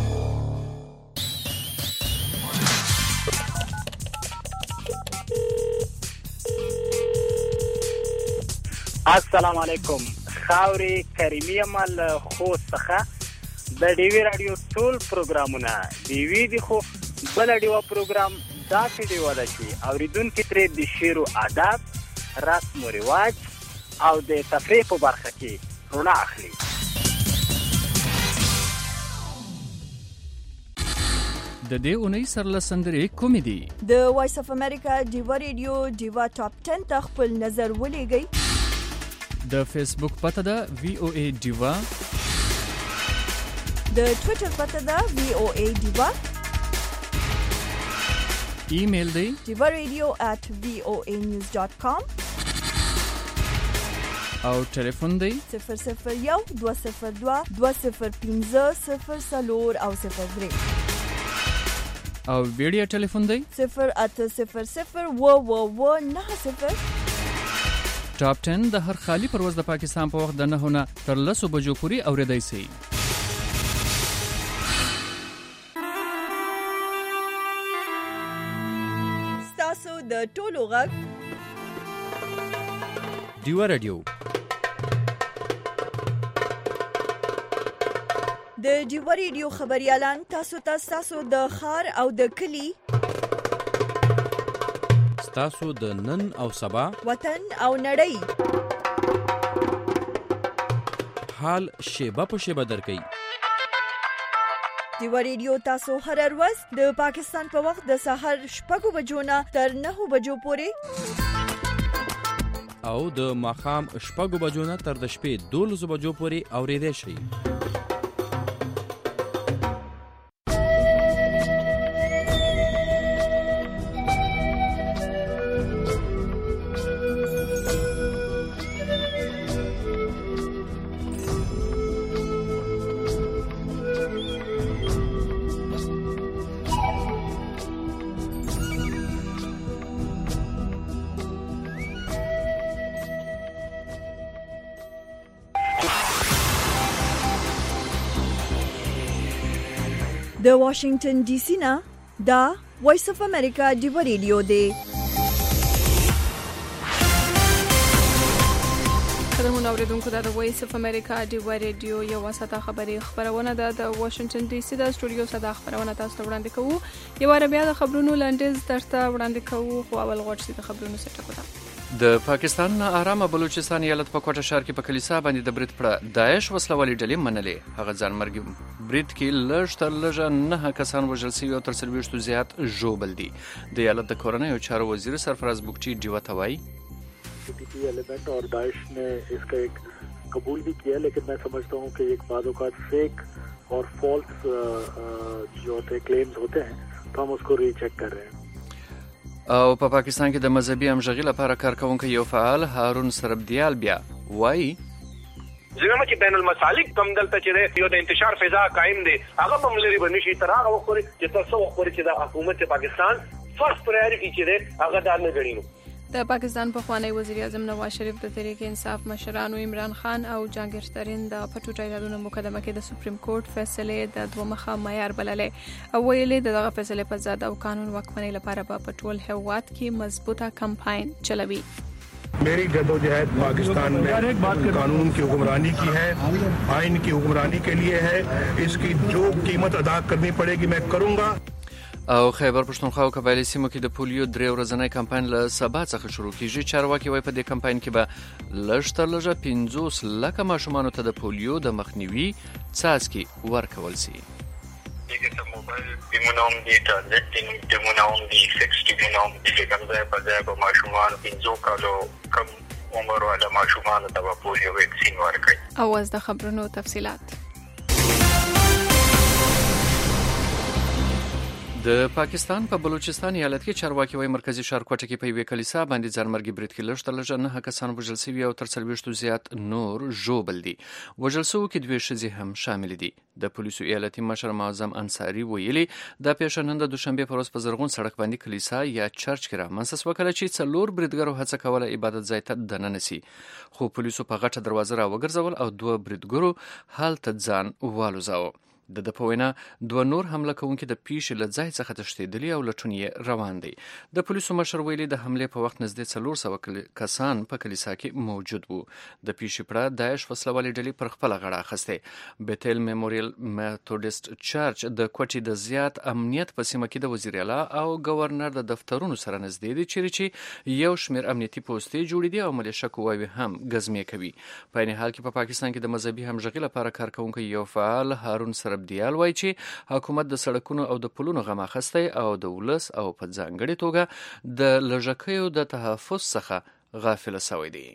السلام علیکم. خاوري کریمي عمل خو څخه د ډیوی رادیو ټول پروګرامونه ډیوی دي، خو بل ډیوا پروګرام داسې ډیوا ده چې اوریدونکو ترې د شعر او ادب، رسم او رواج او د تفریح په برخه کې رڼا اخلي. د دې اونۍ سرلسندرې کومې دي؟ د وایس اف امریکا ډیوا ریډیو ډیوا ټاپ ټن ته خپل نظر ولېږئ. د فیسبوک پته ده وی او ای ډیوا، د ټوئیټر پته ده وی او ای ډیوا، ایمیل دی ډیوا ریډیو at وی او ای نیوز ډاټ کام او ټلیفون دی صفر صفر یو دوه صفر دوه دوه صفر پنځه صفر څلور او صفر درې او ویډیو ټلیفون دی صفر اته صفر صفر و و و نه صفر. ټاپ ټن د هر خالی پرواز د پاکستان په وخت د نهو نه تر لسو بجو پورې اوریدای شي. ستاسو د ټولو غږ ډیوا رادیو. د ډیوا ریډیو خبريالان تاسو ته تاسو د خار او د کلی، تاسو د نن او سبا، وطن او نړۍ حال شیبه په شیبه درکې. ډیوا ریډیو تاسو هر ورځ د پاکستان په وخت د سهار شپږ بجو نه تر نهو بجو پورې او د ماښام شپږو بجو نه تر د شپې دولسو بجو پورې اورېدای شئ. د واشنگټن ډي سي نه دا وایس اف امریکا ډیو ریډیو دی. قدرمن اوریدونکو دا د وایس اف امریکا ډیو ریډیو یو وساته خبري خبرونه ده د واشنگټن ډي سي د سټوډیو څخه د خبرونه تاسو ته وړاندې کوو. یو عربیا د خبرونو لنډیز درته وړاندې کوو خو اول غوښتي د خبرونو سره کوم. د پاکستان آرامه بلوچستان ایالت په کوټه ښار کې په کلیسا باندې د برید پر داعش وسلوالې ډلې منلې. هغه ځانمرګي برید کې لږ تر لږه نه کسان وژل شوي او تر څلوېښتو زیات ژوبل دي. د ایالت د کورنیو چارو وزیر سرفراز بگچی ډیوه ته وایي टी पी एलिमेंट और दाइश ने इसका एक कबूल भी किया, लेकिन मैं समझता हूँ कि एक बाद औक़ात फेक और फॉल्स जो होते क्लेम्स होते हैं तो हम उसको रीचेक कर रहे हैं. او په پاکستان کې د مذهبي همغږي لپاره کارکونکي یو فعال هارون سربدیال بیا وایي زموږ چې بین المسالک کم دلته چې یو د انتشار فضا قائم دی هغه په ملي باندې شي تر هغه وخت چې تاسو وخت چې د حکومت پاکستان فرست پرایورټي چې دی هغه د نه غړینو. د پاکستان پخوانی وزیر اعظم نواز شریف د تحریک انصاف مشرانو عمران خان او جهانگیر ترین د پټو ټایلونو مقدمه کې د سپریم کورټ فیصله د دوه مخه معیار بللې او ویلې دغه فیصله په ضد او قانون واکمنۍ لپاره په ټول هیواد کې مضبوطه کمپاین چلوي. मेरी जदोजहद पाकिस्तान में कानून की हुक्मरानी की है, आइन की हुक्मरानी के लिए है. इसकी जो कीमत अदा करनी पड़ेगी मैं करूंगा. او خیبر پښتونخوا او قبایلی سیمو کې د پولیو درې ورځنی کمپاین له سبا څخه شروع کیږي. چارواکي وايي په دې کمپاین کې به لږ تر لږه پنځوس لکه ماشومانو ته د پولیو د مخنیوي څاڅکي ورکول شي. دغه موبایل ټیمونه هم دي، ټابلیټ ټیمونه هم دي، فکس ټیمونه هم دي. کوم ځای په ځای به ماشومان پنځو کالو کم عمر والا ماشومان ته پولیو ویکسین ورکوي. اواز د خبرونو تفصيلات. د پاکستان په بلوچستان ایالت کې چارواکي وايي مرکزی ښار کوټه کې په یوې کلیسا باندې ځانمرګي برید کې لږ تر لږه نه کسان وژل شوي او تر څلوېښتو زیات نور ژوبل دي. وژل شوو کې دوې ښځې هم شامل دي. د پولیسو ایالتي مشر معظم انصاري ویلي دا پیښه نن د دوشنبه په ورځ په زرغون سړک باندې کلیسا یا چرچ کې رامنځته شوه کله چې څلور بریدګرو هڅه کوله عبادت ځای ته دننه سي، خو پولیسو په غټه دروازه را وګرځول او دوه بریدګرو هلته ځان والوزاوه. د د په وینا دوه نور حمله کوونکي د پیښې له ځای څخه تښتېدلي او لټون یې روان دی. د پولیسو مشر ویلي د حملې په وخت نږدې څلور سوه کسان په کلیسا کې موجود وو. د پیښې پړه داعش وسلوالې ډلې پر خپله غاړه اخیستې. بیتل میموریل میتودیست چرچ د کوټې د زیات امنیت په سیمه کې د وزیر اعلی او گورنر د دفترونو سره نږدې دي چیرې چې یو شمېر امنیتي پوستې جوړې دي او ملیشه قواوې هم ګزمې کوي. په عین حال کې په پاکستان کې د مذهبي همغږي لپاره کارکونکی یو فعال هارون سرب دیال وایي چې حکومت د سړکونو او د پلونو غم اخیستی او د ولس او په ځانګړې توګه د لږکیو د تحفظ څخه غافله شوی دی.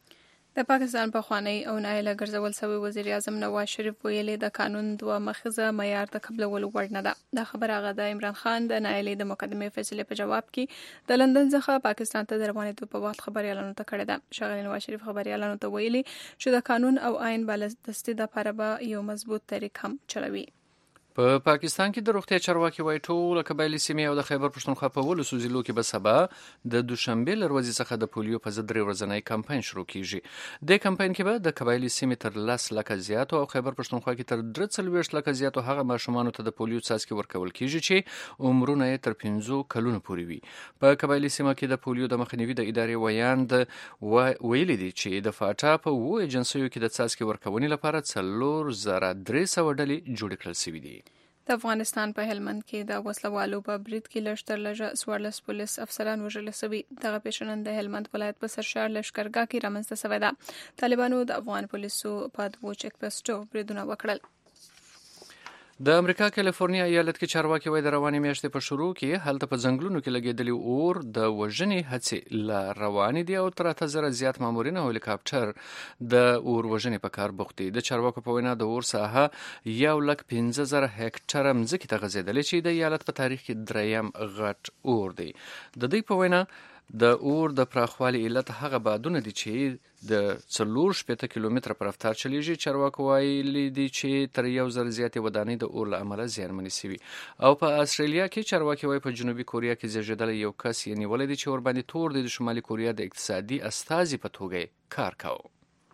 د پاکستان پخوانی او نایله ګرځول شوی وزیر اعظم نواز شریف ویلي د قانون دوه مخزه معیار د قبلولو وړ نه ده. دا خبره هغه د عمران خان د نایلې د مقدمې فیصلې په جواب کې د لندن څخه پاکستان ته د روانېدو په وخت خبريالانو ته کړې ده. ښاغلي نواز شریف خبريالانو ته ویلي چې د قانون او آئین بالادستي لپاره به یو مضبوط طریق هم چلوي. په پاکستان کې د روغتیا چارواکي وايي ټول قبایلی سیمې او د خیبر پښتونخوا په ولسو ضلعو کې به سبا د دوشنبه له ورځې څخه د پولیو په ضد درې ورځنی کمپاین شروع کیږي. د کمپاین کې به د قبایلی سیمې تر لس لکه زیاتو او خیبر پښتونخوا کې تر درې څلوېښت لکه زیاتو هغه ماشومانو ته د پولیو څاڅکي ورکول کیږي چې عمرونه یې تر پنځو کلونو پورې وي. په قبایلی سیمه کې د پولیو د مخنیوي د ادارې ویاند ویلي دي چې د فاټا په اووه ایجنسیو کې د څاڅکي ورکونې لپاره څلور زره درې سوه ډلې جوړې کړل شوي دي. د افغانستان په هلمند کې د وسلوالو په برید کې لږ تر لږه څوارلس پولیس افسران وژل شوي. دغه پیښه نن د هلمند ولایت په سرشار لښکرګاه کې رامنځته شوې ده. طالبانو د افغان پولیسو په دوو چک پوسټو بریدونه وکړل. د امریکا کالیفورنیا ایالت کې چارواکي وایي د روانې میاشتې په شروع کې هلته په ځنګلونو کې لګېدلي اور د وژنې هڅې لا روانې دي او تر اته زره زیات مامورین او هلیکاپټر د اور وژنې په کار بوخت دي. د چارواکو په وینا د اور ساحه یو لک پنځه زره هکټره مځکې ته غځېدلې چې د ایالت په تاریخ کې دریم غټ اور دی. د دوی په وینا د اور د پراخوالي علت هغه بادونه دي چې د څلور شپېته کیلومتره په رفتار چلیږي. چارواکو ویلي دي چې تر یو زر زیاتې ودانۍ د اور له امله زیانمنې شوي. او په استرالیا کې چارواکي وایي په جنوبي کوریا کې زیږېدلی یو کس یې نیولی دی چې ورباندې تور دی د شمالي کوریا د اقتصادي استازي په توګه کار کاوه.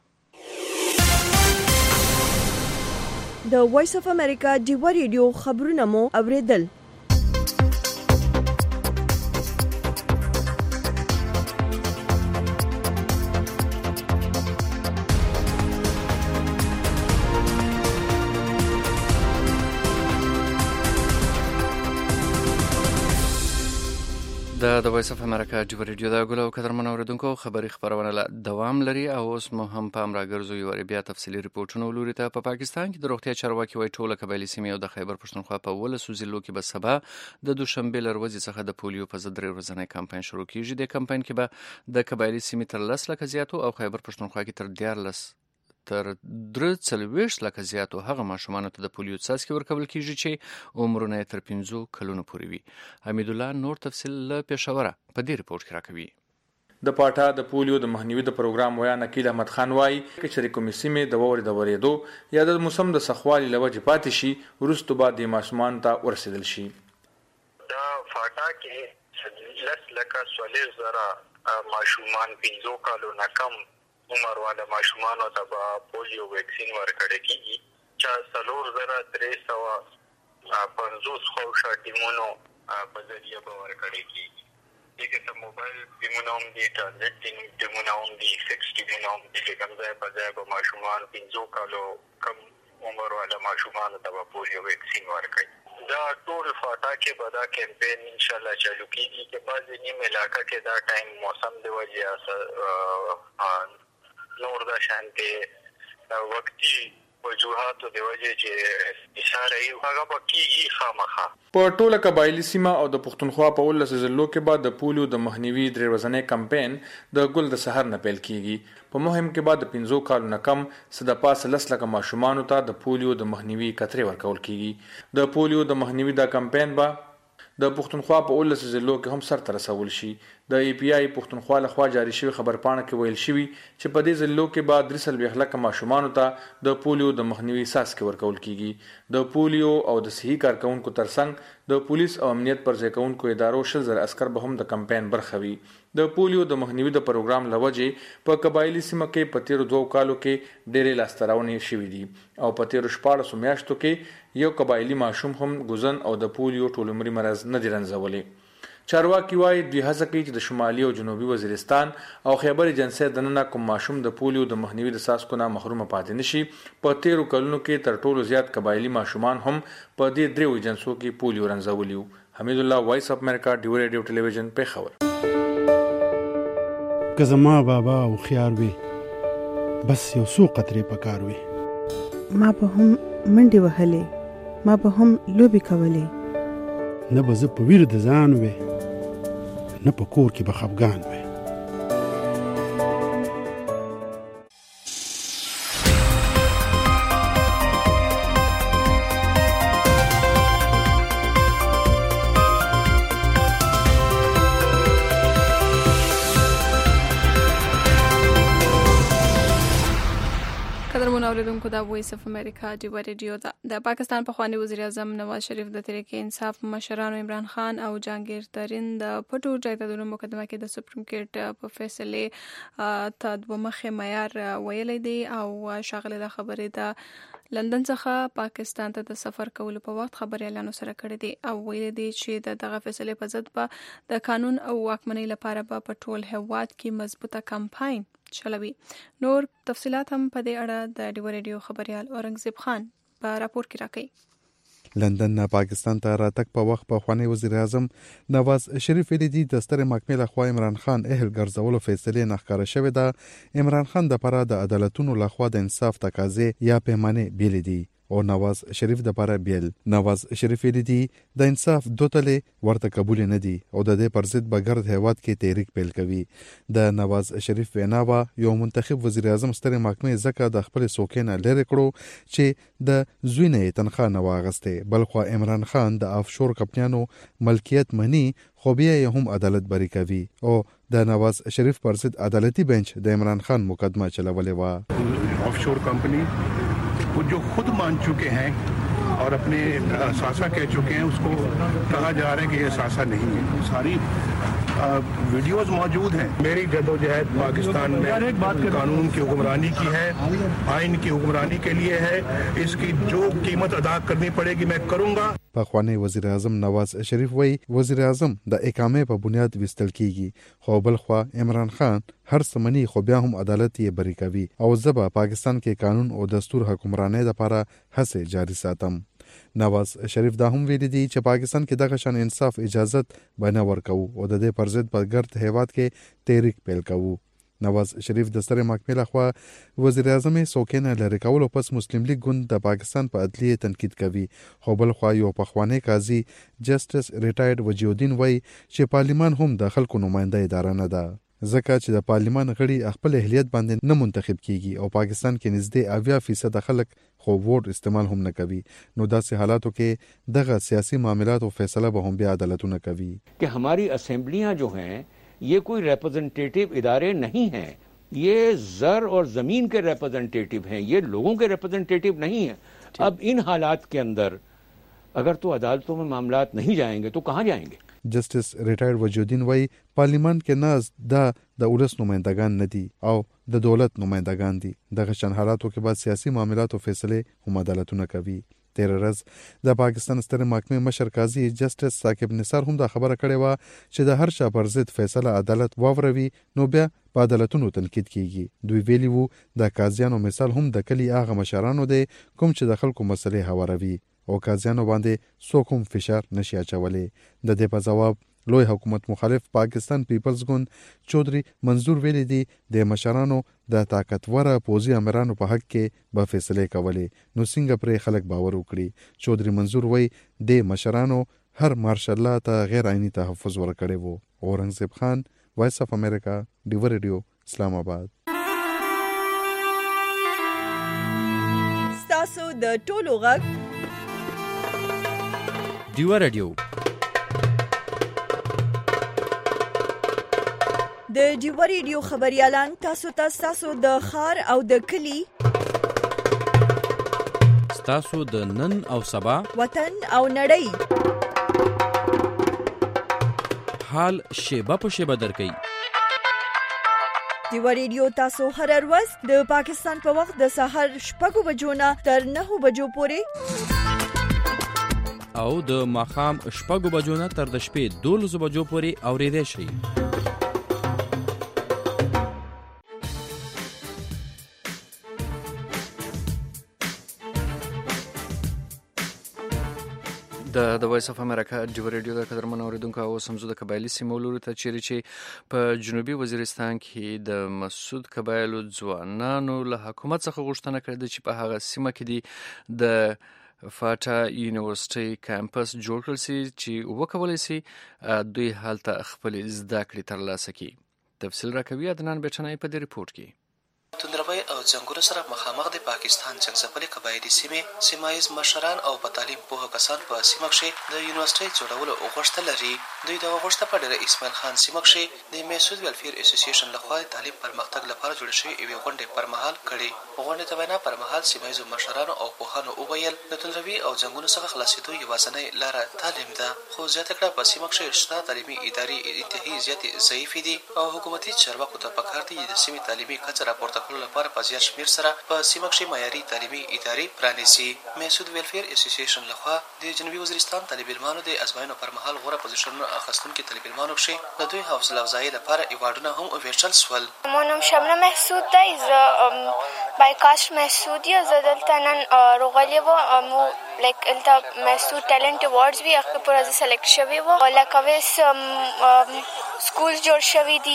د وایس اف امریکا ډیوا ریډیو خبرونه مو اوریدل. د د وایس اف امریکا ډیوا ریډیو د ګلو قدرمنو اوریدونکو خبري خبرونه له دوام لري او اوس مو هم پام راګرځو یو بیا تفصیلي ریپورتونه ولوري ته. په پاکستان کې د روغتیا چارواکي وایي ټوله قبایلي سیمې او د خیبر پښتونخوا په ولسو ضلعو کې به سبا د دوشنبې له ورځې څخه د پولیو په ضد درې ورځنی کمپاین شروع کیږي. د کمپاین کې به د قبایلي سیمې تر لس لکه زیاتو او خیبر پښتونخوا کې تر دیارلس تر درې څلوېښت لکه زیاتو هغه ماشومانو ته د پولیو څاڅکي ورکول کیږي چې عمرونه یې تر پنځو کلونو پورې وي. حمیدالله نور تفصیل له پېښوره په دې ریپورت کې راکوي. د پاټا د پولیو د مخنیوي د پروګرام ویا نکیل احمد خان وایي چې کومې سیمې د ووري د ورېدو یا د موسم د سخوالي لوجې پاتې شي وروسته بعد د ماشومان ته ورسېدل شي. دا فاټا کې لس لکه څلور زره ماشومان پنځو کالو نه کم عمر والا ماشومانو ته به پولیو ویکسین ورکړل کیږي چې څلور زره درې سوه پنځوس خوښه ټیمونو په ذریعه به ورکړل کیږي. دغه ته موبایل ټیمونه هم دي، ټابلیټ ټیمونه هم دي، فکس ټیمونه هم دي چې کوم ځای په ځای به ماشومان پنځو کالو کم عمر والا ماشومانو ته به پولیو ویکسین ورکړي. دا ټول فاټا کې به دا کمپین انشاءالله چالو کیږي چې بعضې نیم علاقه کې دا ټایم موسم د وجې نور دا شانتې وقتي وجوهاتو د وجې چې اشاره یې هغه به کېږي خامخا. په ټوله قبایلي سیمه او د پښتونخوا په ولس ضلعو کې به د پولیو د مخنیوي درې ورځنی کمپین د ګل د سحر نه پیل کیږي. په مهم کې به د پنځو کالو نه کم څه د پاسه لس لکه ماشومانو ته د پولیو د مخنیوي کترې ورکول کیږي. د پولیو د مخنیوي دا کمپین به د پښتونخوا په ولس ضلعو کې هم سر ته رسول شي. د ای پی آی پښتونخوا لخوا جاری شوی خبرپاڼه کې ویل شوی چې په دې ضلعو کې به درې څلوېښت لکه ماشومانو ته د پولیو د مخنیوي څاڅکي ورکول کیږي. د پولیو او د صحي کارکونکو ترڅنګ د پولیس او امنیت پر ځای کوونکو ادارو شل زره عسکر به هم د کمپاین برخه وي. د پولیو د مخنیوي د پروګرام لوجې په قبایلي سیمه کې په تیرو دوو کالو کې ډېرې لاسته راوړنې شوې دي او په تیرو شپاړسو میاشتو کې یو قبایلي ماشوم هم ګوزن او د پولیو ټول عمري مرض نه دي رنځولی. چارواکي وایي دوی هڅه کوي چې د شمالي او جنوبي وزیرستان او خیبر جنسي دننه کوم ماشوم د پولیو د مخنیوي د څاڅکو نه محروم پاتې نشي. په تیرو کلونو کې تر ټولو زیات قبایلي ماشومان هم په دې دریو جنسو کې پولیو رنځولي. حمیدالله وایس اف امریکا ډیوا ریډیو ټلویزیون پېښور. که زما بابا او خيار وي بس یو څو قطرې پکار وي ما به هم منډې وهلې ما به هم لوبې کولې نه به زه په ویر د ځان وې نه په کور کې به خفګان وې. اوریدونکو دا وایس اف امریکا ډیوا ریډیو ده. د پاکستان پخوانی وزیر اعظم نواز شریف د تحریک انصاف مشرانو عمران خان او جهانگیر ترین د پټو جایدادونو مقدمه کې د سپریم کورټ په فیصله ته دوه مخه معیار ویلي دی او شاغله د خبرې ده لندن څخه پاکستان ته د سفر کولو په وخت خبريالانو سره کړی دی او ویلي دی چې د دغه فیصله په ضد به د قانون او واکمنۍ لپاره به په ټول هیواد کې مضبوطه کمپاین چلوي. نور تفصيلات هم په دې اړه د ډیوا ریډیو خبريال اورنګزیب خان په راپور کې راکړي. لندن نه پاکستان ته راتګ په وخت په خوانی وزیر اعظم نواز شریف ویلي دی د ستر محکمې لخوا عمران خان اهل ګرځولو فیصله نه ښکاره شوې ده. عمران خان د لپاره د عدالتونو لخوا د انصاف تقاضې یا پیمانه بیل دي او نواز شریف د لپاره بیل. نواز شریف ویلي دي د انصاف دوتلې ورته قبول نه دي او د دې پر ضد بغرد هیواد کې تحریک پیل کوي. د نواز شریف ویناوه یو منتخب وزیر اعظم ستر محکمې ځکه د خپل سوکینه لری کړو چې د زوی نه تنخواه نه واغسته، بلخو عمران خان د آفشور کمپنیانو ملکیت منی خو بیا یې هم عدالت بری کوي او د نواز شریف پر ضد عدالتی بنچ د عمران خان مقدمه چلولې و. ऑफशोर कंपनी वो जो खुद मान चुके हैं और अपने सासा कह चुके हैं, उसको कहा जा रहा है कि ये सासा नहीं है. सारी वीडियोस मौजूद हैं. मेरी जदोजहद पाकिस्तान में कानून की हुक्मरानी की है, आइन की हुक्मरानी के लिए है. इसकी जो कीमत अदा करनी पड़ेगी मैं करूंगा. پخوانی وزیر اعظم نواز شریف وی وزیر اعظم د اقامې په بنیاد وستل کیږي، خو بل خو عمران خان هر سمنی خو بیا هم عدالت یې بری کوي او زبا پاکستان کې قانون او دستور حکمرانۍ لپاره هڅه جاری ساتم. نواز شریف دا هم ویلي دي چې پاکستان کې دغه شان انصاف اجازت بنه ورکو او د دې پر ضد په ګرد هیواد کې تحریک پیل کوو. نواز شریف د ستر محکمې لخوا وزیر اعظم سوکینه لری کولو پس مسلم لیگ ګوند د پاکستان په عدلیه تنقید کوي، خو بل خو یو پخوانی قاضي جسټس ریټایرډ وجیودین وای چې پارلیمان هم د خلکو نماینده اداره نه ده، ځکه چې د پارلیمان غړي خپل اهلیت باندې نه منتخب کیږي او پاکستان کې نږدې اویا فیصد خلک خو ووټ استعمال هم نه کوي. نو داسې حالاتو کې دغه سیاسي معاملاتو فیصله به هم بیا عدالتونه کوي. कि हमारी असेंबलियां जो हैं ये कोई रिप्रेजेंटेटिव इदारे नहीं हैं, ये जर और जमीन के रिप्रेजेंटेटिव हैं, ये लोगों के रिप्रेजेंटेटिव नहीं हैं. अब इन हालात के अंदर अगर तो अदालतों में मामलात नहीं जाएंगे तो कहाँ जाएंगे. جسټس ریټایرډ وجودین وای پارلیمان کې ناز دا د ولس نمائندگان نه دي او د دولت نمائندگان دي. دغه شان حالاتو کې بعد سیاسي معاملاتو فیصله هم عدالتونه کوي. تیر ورځ د پاکستان ستر محکمې مشر قاضي جسټس ثاقب نثار هم دا خبره کړې و چې د هر چا پر ضد فیصله عدالت واوروي نو بیا په عدالتونو تنقید کیږي. دوی ویلي وو د قاضیانو مثال هم د کلی هغه مشرانو دی کوم چې د خلکو مسلې هواروي او قاضیانو باندې څوک هم فشار نشي اچولی. د دې په جواب لوی حکومت مخالف پاکستان پیپلز ګوند چودري منظور ویلي دي د مشرانو د طاقتور پوزي امرانو په حق کې به فیصله کولې، نو څنګه پر خلک باور وکړي. چودري منظور وای د مشرانو هر مارشال لا ته غیر عیني تحفظ ورکړي وو. اورنګزیب خان، وایس اف امریکا، ډیو ریډیو، اسلام آباد. ستاسو د ټولو غږ ډیو ریډیو د ډیو ریډیو خبريالان تاسو ته تاسو د خار او د کلی تاسو د نن او سبا وطن او نړۍ حال شیبه په شیبه درکې. ډیو ریډیو تاسو هر ورځ د پاکستان په وخت د سحر شپږ بجو نه تر نهه بجو پورې او د ماخام شپږ بجو نه تر د شپې دولس بجو پورې اوریدئ شئ. د د وایس اف امریکا ډیو ریډیو د قدرمن اوریدونکو او سمزو د قبایلی سیمو لوري ته چیرې چې په جنوبي وزیرستان کې د مسعود قبایلو ځوانانو له حکومت څخه غوښتنه کړې چې په هغه سیمه کې دي د فاټا یونیورسيټي کمپس جوړ کړل شي چې وکولای شي دوی هلته خپل زده کړې ترلاسه کړي. تفصیل راکوي عدنان بچنای په دې ریپورت کې. توندروي او ځنګونو سره مخامخ د پاکستان څنګه قبایلی سیمې سیمایز مشران او په تعلیم پوهه کسان په سیمه کې د یونیورسيټي جوړولو غوښتنه لري. دوی د غوښتنه په ډېر اسماعیل خان سیمه کې د میسود ویلفیر اسوسییشن لخوا د تعلیم پرمختګ لپاره جوړ شوی یو غونډه پرمحل کړي. غونډه ته وینا پرمحل سیمایز مشران او پوهانو وویل د توندروي او ځنګونو څخه خلاصېدو یوازینۍ لار تعلیم ده، خو زیاته کړه په سیمه کې شته تعلیمي ادارې انتهایی زیاتې ضعیفې دي او حکومتي چارواکو ته پکار دي د سیمې تعلیمي کچه راپورته کولو لپاره په زیات شمېر سره په سیمه کې معیاري تعلیمي ادارې پرانیزي. میسود ویلفیر اسوسییشن لخوا د جنوبي وزیرستان طالب علمانو د ازموینو پر مهال غوره پوزیشنونه اخیستونکي طالب علمانو کې د دوی حوصله افزایي لپاره ایوارډونه هم ویشل شول. ما نوم شبنم محسود دی، زه بایکاست محسود یم. زه دلته نن راغلی وم لایک دلته محسود ټالنت ایوارډز وی هغه پر از سلیکټ شوی و، لکه وس سکول جوړ شوی دي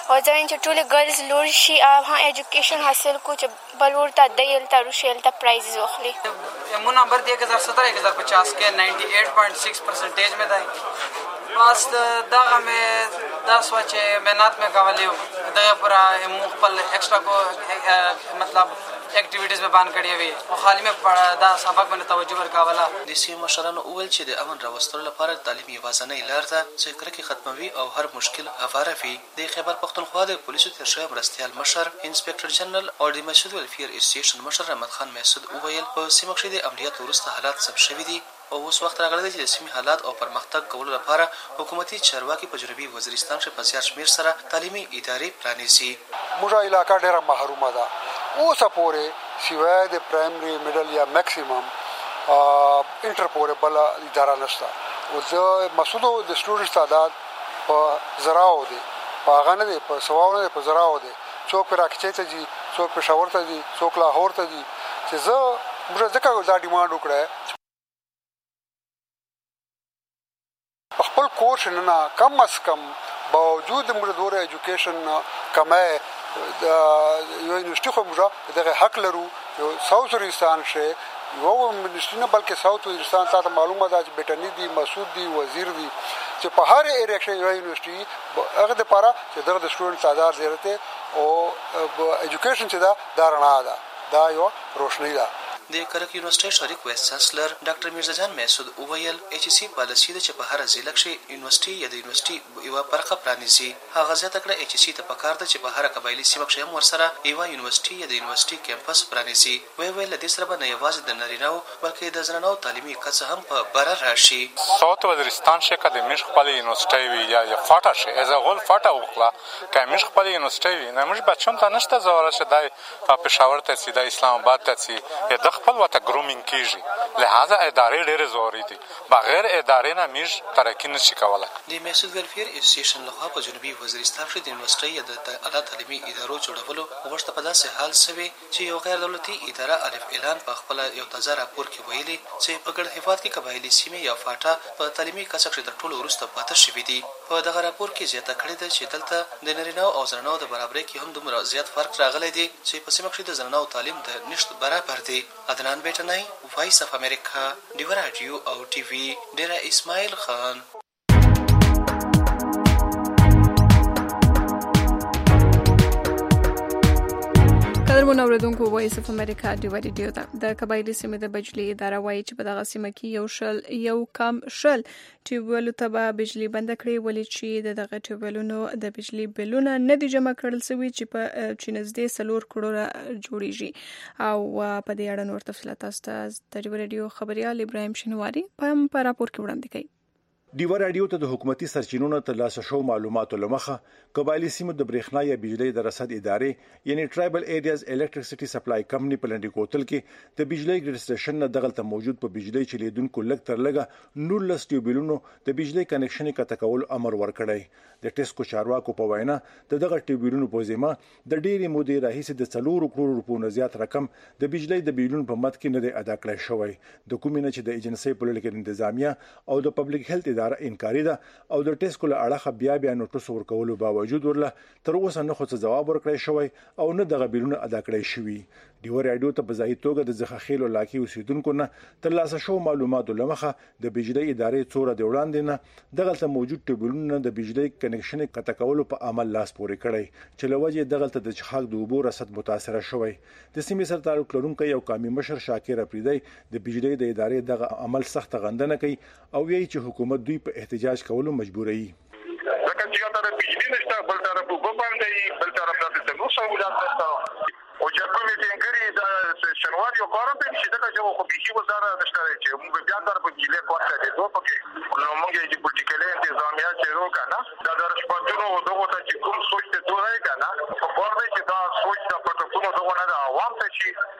او ځین چې ټول ګرلز لور شي ها ایجوکیشن حاصل کو چې بل ورته دایل ته روشل ته پرایز واخلي مو نمبر ایک ہزار سترہ ایک ہزار پچاس کے نائنٹی ایٹ پوائنٹ سکس پرسنٹیج میں دی بس دغه مې دا سوچ مهنت مې کولی و دغه پوره مو خپل ایکسټرا کو مطلب اکټیویټیز به باندې کړې وي او خالي مې دا سبق باندې توجه ورکوله. د سیمې مشرانو وویل چې د امن راوستلو لپاره تعلیم یوازینۍ لار ده چې کرکې ختموي او هر مشکل هواروي. د خیبر پښتونخوا د پولیسو تیر شوی مرستیال مشر انسپکټر جنرال او د مسجد ویلفیر اسوسییشن مشر رحمت خان محسود وویل په سیمه کې د امنیت وروسته حالات سم شوي دي او اوس وخت راغلی دی چې د سیمې حالات او پرمختګ کولو لپاره حکومتي چارواکي په جنوبي وزیرستان کې په زیات شمېر سره تعلیمي ادارې پرانیزي. موږ علاقه ډېره محرومه ده اوسه پورې سوای د پرایمري میډل یا میکسیمم انټر پورې بل اداره نشته او زه مسعودو د سټوډنټ تعداد په زراو دی په هغه نه دی په سواو نه دی په زراو دی څوک په راکچې ته دي څوک پېښور ته دي څوک لاهور ته دي چې زه موږ ځکه دا ډیمانډ وکړه خپل کورس نه کم از کم باوجود موږ دوره ایجوکیشن کمه د یو یونیورسيټي خو موږ دغه حق لرو یو ساوث وزیرستان شي یو یونیورسيټي نه بلکې ساوث وزیرستان ته معلومه ده چې بیٹنی دی مسعود دی وزیر دی چې په هر ایریا کې یو یونیورسيټي هغه د لپاره چې دغه د سټوډنټ تعداد زیاته او ایجوکیشن چې دا دارنه ده دا یو روشنی ده. د کرک یونیورسيټي شریک وایس چانسلر ډاکټر میرزا جان محسود وویل ایچ سی پالیسي د چې په هر ضلع کې یونیورسيټي یا د یونیورسيټي یو برخه پرانیزي. هغه ځکه کړه ایچ سی ته پکار ده چې په هر قبایلی سیمه کې هم ورسره یو یونیورسيټي یا د یونیورسيټي کیمپس پرانیزي. وی ویل د دې سره به نه یوازې د نارینهو بلکې د زنانو تعلیمي کچه هم په بره راشي. ساوث وزیرستان شکه د مش خپل یونیورسيټي وی یا یا فاټا شي از غول فاټا وکړه که مش خپل یونیورسيټي وی نه مش بچون ته نشته زوره شه د پېښور ته سي د اسلام آباد ته سي یا د خپل وته ګرومینګ کیږي لہذا ادارې ډېرې ضروري دي بغیر ادارې نه میش ترقی نشي کولای. د مسجد ویلفیر اسوسییشن لخوا په جنوبي وزیرستان کې د یونیورسيټي یا د اعلی تعلیمي ادارو جوړولو غوښتنه په داسې حال شوې چې یو غیر دولتي اداره الف اعلان په خپل یو تازه راپور کې ویلي چې په ګډ هیواد کې قبایلی سیمې یا فاټا په تعلیمي کچه کې د ټولو وروسته پاتې شوې دي. په دغه راپور کې زیاته کړې ده چې دلته د نارینهو او زنانو د برابرۍ کې هم دومره زیات فرق راغلی دی چې په سیمه کې د زنانو تعلیم د نشت برابر دی. عدنان بیٹنای وایس اف امریکا ډیو رادیو او ټي وي ډیره اسماعیل خان. قدرمن اوریدونکو وایس اف امریکا ډیو رادیو ده د قبایلی سیمې د بجلی اداره وایي چې په دغه سیمه کې یو شل یو کم شل ټیوبویلو ته به بجلی بند کړي ولې چې د دغه ټیوبویلونو د بجلی بلونه نه دي جمع کړل شوي چې په چې نږدې څلور کروڑه جوړیږي. او په دې اړه نور تفصیلات تاسو ته د ډیو رادیو خبريال ابراهیم شنواری په راپور کې وړاندې کوي. ډیو رادیو ته د حکومتي سرچینونو ترلاسه شو معلوماتو لمخه قبایلی سیمو د برېښنا یا بجلی د رسد ادارې یعنی ټرایبل ایریاز الکتریسيټي سپلای کمپنی په لنډی کوتل کې د بجلی ګریډ سټیشن نه دغلت موجود په بجلی چلیدونکو لګ تر لګه نولس ټیوبلونو د بجلی کنیکشن کته کول امر ورکړی. د ټیسکو چارواکو په وینا د دغه ټیوبلونو په ذمہ د ډېری مودې راهیسې د څلور کروڑ روپو نه زیات رقم د بجلی د بیلون په مد کې نه دی ادا کړی شوی. د کومینه چې د ایجنسی پولیټیکل انتظامیه او د پبلک هیلث اداره انکاري ده او د ټیسکو له اړخه بیا بیا نوټس ورکولو باوجود ورله تر اوسه نه خو څه جواب ورکړی شوی او نه دغه بیلونه ادا کړی شوی. ډیو رادیو ته په ځای توګه د ځخخیلو لاکي اوسیدونکو نه ترلاسه شو معلوماتو لمخه د بجلی ادارې څوره دی وړاندې نه دغلت موجود ټیبلونه د بجلی کنیکشن قطع کولو په عمل لاس پورې کړی چې لوجه دغلت د چخاک د اوبو رسد متاثر شوی. د سیمې سره تعلق لرونکو یو قومي مشر شاکر افریدی د بجلی د ادارې دغه عمل سخت غندنه کوي او وایي چې حکومت دوی په احتجاج کولو مجبوروي. ځکه چې یو طرف بجلی نشته بل طرف اوبه باندې بل طرف د تنور سہولت نشته او چې کومې څنګه د شنوار یو کار په چې دا چې خو بيخي وزاره نشته چې موږ بیا در په جله کوټه دي دوه پکې نو موږ یې چې پولیټیکل انتظامیه چې وکړه دا د رسپانسونو دغه ته چې کوم سوچ ته دوه کنه په ورته چې دا سوچ د پټکونو دغه نه د عوام ته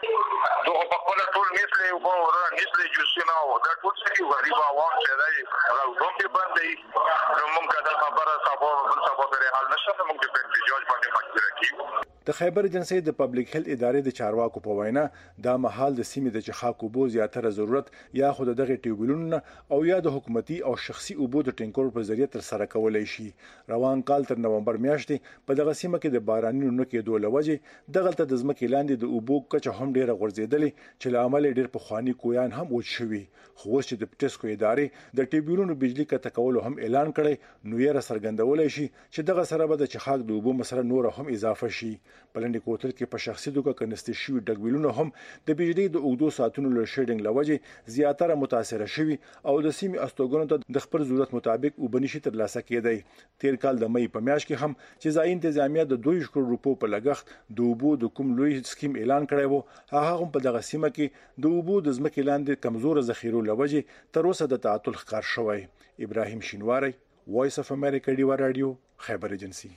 چې دغه په خپل ټول مثله او ورته مثله جوسینه او دا ټول څه غریب عوام چې دی راوډون دی باندې نو موږ دا خبره صاحب بل صاحب لري حال نشه موږ په احتجاج باندې مجبور کیږو. د خیبر ایجنسی د پبلک هیلث ادارې د چارواکو په وینا دا مهال د سیمې د چخاک اوبو زیاتره ضرورت یا خود دغه ټیوبلونو او یا د حکومتي او شخصي اوبو د ټینکر په ذریعہ تر سره کولای شي. روان کال تر نومبر میاشتې په دغه سیمه کې د بارانونو نه کېدو لوجه دغه ته د ځمکې لاندې د اوبو کچه هم ډیره غورځېدلې چې له امله ډیر په خواني کویان هم وچ شوي. خو اوس چې د پټسکو ادارې د ټیوبلونو بجلی کته کولو هم اعلان کړی نو یې را څرګندولای شي چې دغه سره به د چخاک د اوبو مسله نور هم اضافه شي. پلنډي کوتل کې په شخصي توګه کنيستي شوی ډګویلونه هم د بجلی د اوګدو ساتونو له شیډینګ لوجه زیاتره متاثر شوي او د سیمې استوګنو ته د خپل ضرورت مطابق وبنشي تر لاسه کېدی. تیر کال د مې په میاشت کې هم چې ځای انتظامیه د دوه کروڑ روپو په لګښت د اوبو د کوم لوی سکیم اعلان کړی وو هغه هم په دغه سیمه کې د اوبو د ځمکې لاندې کمزور ذخیرو لوجه تر اوسه د تعطل ښکار شوی. ابراهیم شینواری، وایس اف امریکا ډیوا رادیو، خیبر ایجنسی.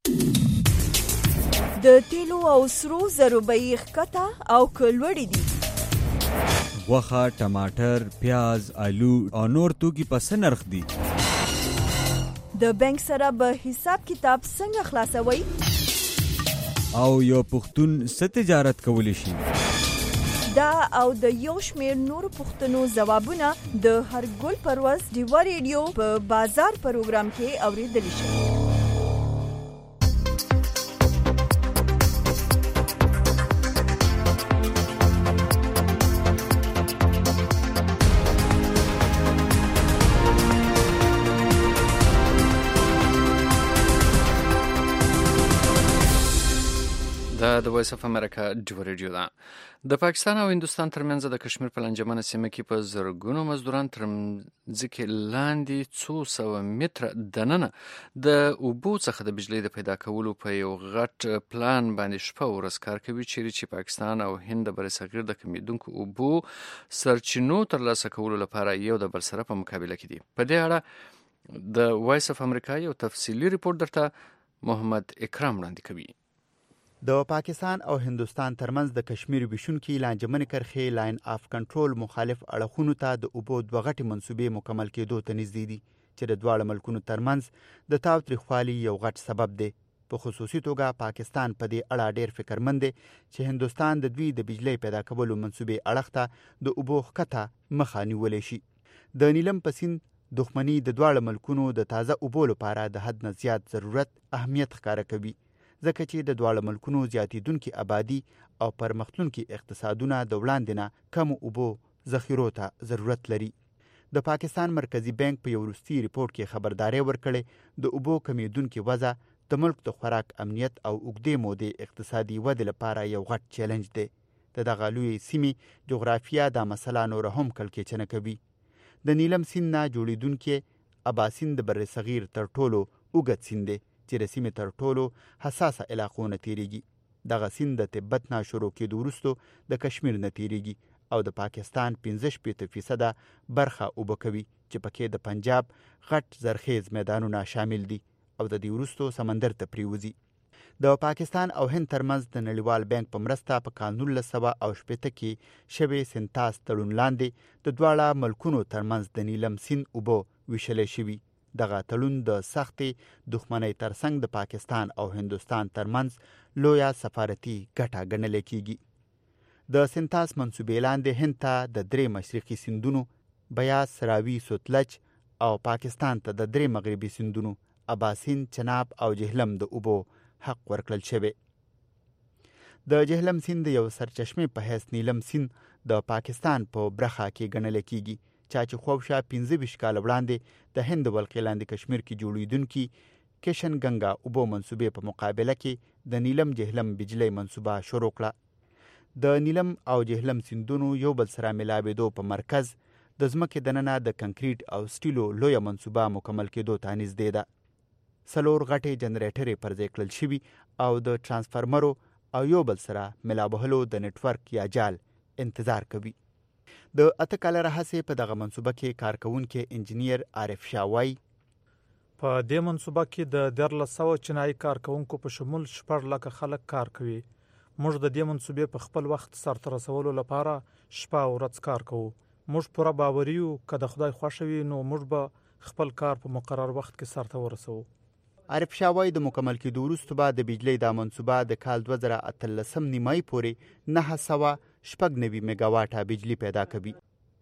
د تیلو او سرو زرو بیې ښکته او کلوړې دي. غوښه، ټماټر، پیاز، آلو او نور توکي په څه نرخ دي؟ د بانک سره به حساب کتاب څنګه خلاصوي؟ او یو پښتون څه تجارت کولی شي؟ دا او د یو شمېر نورو پوښتنو ځوابونه د هرګل پرواز ډیوا ریډیو په بازار پروګرام کې اورېدلی شئ. د وایس اف امریکا ډیوا ریډیو ده. د پاکستان او هندوستان ترمنځ د کشمیر په لنجمنه سیمه کې په زرګونو مزدوران تر ځمکې لاندې څو سوه متره دننه د اوبو څخه د بجلی د پیدا کولو په یو غټ پلان باندې شپه ورځ کار کوي، چیرې چې پاکستان او هند د برصغیر د کمیدونکو اوبو سرچینو ترلاسه کولو لپاره یو د بل سره په مقابله کې دي. په دې اړه د وایس اف امریکا یو تفصیلي ریپورت درته محمد اکرام وړاندې کوي. د پاکستان او هندوستان ترمنځ د کشمیر ویشونکي لانجمن کرخې لاین اف کنټرول مخالف اړخونو ته د اوبو دوه غټې منصوبې مکمل کېدو ته نږدې دي چې د دواړو ملکونو ترمنځ د تاوتریخوالي یو غټ سبب دی. په خصوصي توګه پاکستان په دې اړه ډېر فکرمند دی چې هندوستان د دوی د بجلی پیدا کولو منصوبې اړخ ته د اوبو ښکته مخه نیولی شي. د نیلم په سیند دښمني د دواړو ملکونو د تازه اوبو لپاره د حد نه زیات ضرورت اهمیت ښکاره کوي، ځکه چې د دواړو ملکونو زیاتېدونکي آبادي او پرمختلونکي اقتصادونه د وړاندې نه کمو اوبو ذخیرو ته ضرورت لري. د پاکستان مرکزی بانک په یو وروستي ریپورت کې خبرداری ورکړې د اوبو کمیدونکي وضع د ملک د خوراک امنیت او اوږدې مودې اقتصادي ودې لپاره یو غټ چیلنج دی. د دغه لویې سیمې جغرافیه دا مسله نوره هم کړکېچنه کوي. د نیلم سیند نه جوړېدونکی ابا سیند د برصغیر تر ټولو اوږد سیند دی چې د سیمې تر ټولو حساسه علاقو نه تیریږي. دغه سیند د تبت نه شروع کېدو وروسته د کشمیر نه تیریږي او د پاکستان پنځه شپېته فیصده برخه اوبه کوي چې پکې د پنجاب غټ زرخیز میدانونه شامل دي او د دې وروسته سمندر ته پریوځي. د پاکستان او هند ترمنځ د نړیوال بانک په مرسته په کال نولس سوه او شپېته کې شوی سنتاس تړون لاندې د دواړو ملکونو ترمنځ د نیلم سیند اوبه ویشلی شوي. دغه تړون د سختې دښمنۍ ترڅنګ د پاکستان او هندوستان ترمنځ لویه سفارتي ګټه ګڼل کېږي. د سنتاس منصوبې لاندې هند ته د درې مشرقي سیندونو بیاس، راوي، سوتلج او پاکستان ته د درې مغربي سیندونو ابا سیند، چناب او جهلم د اوبو حق ورکړل شوی. د جهلم سیند یو سرچشمې په حیث نیلم سیند د پاکستان په برخه کې ګڼل کېږي، چا چې خوشا پنځه ویشت کاله وړاندې د هند ولقې لاندې کشمیر کې جوړېدونکي کشن ګنگا اوبو منصوبې په مقابله کې د نیلم جهلم بجلی منصوبه شروع کړه. د نیلم او جهلم سیندونو یو بل سره ملاوېدو په مرکز د ځمکې دننه د کنکریټ او سټیلو لویه منصوبه مکمل کېدو ته نږدې ده. څلور غټې جنریټرې پر ځای کړل شوي او د ټرانسفارمرو او یو بل سره ملابهلو د نټورک یا جال انتظار کوي. د اته کاله راهیسې په دغه منصوبه کې کارکونکي انجینیر عارف شاه وایي په دې منصوبه کې د دیارلس سوه چینایي کارکونکو په شمول شپږ لکه خلک کار کوي. موږ د دې منصوبې په خپل وخت سرته رسولو لپاره شپه او ورځ کار کوو. موږ پوره باوري یو که د خدای خوښه وي نو موږ به خپل کار په مقرر وخت کې سرته ورسوو. عارف شاه وایي د مکمل کېدو وروسته به د بجلۍ دا منصوبه د کال دوه زره اتلسم نیمایي پورې نهه سوه شپږ نوي میګاواټه بجلي پیدا کوي.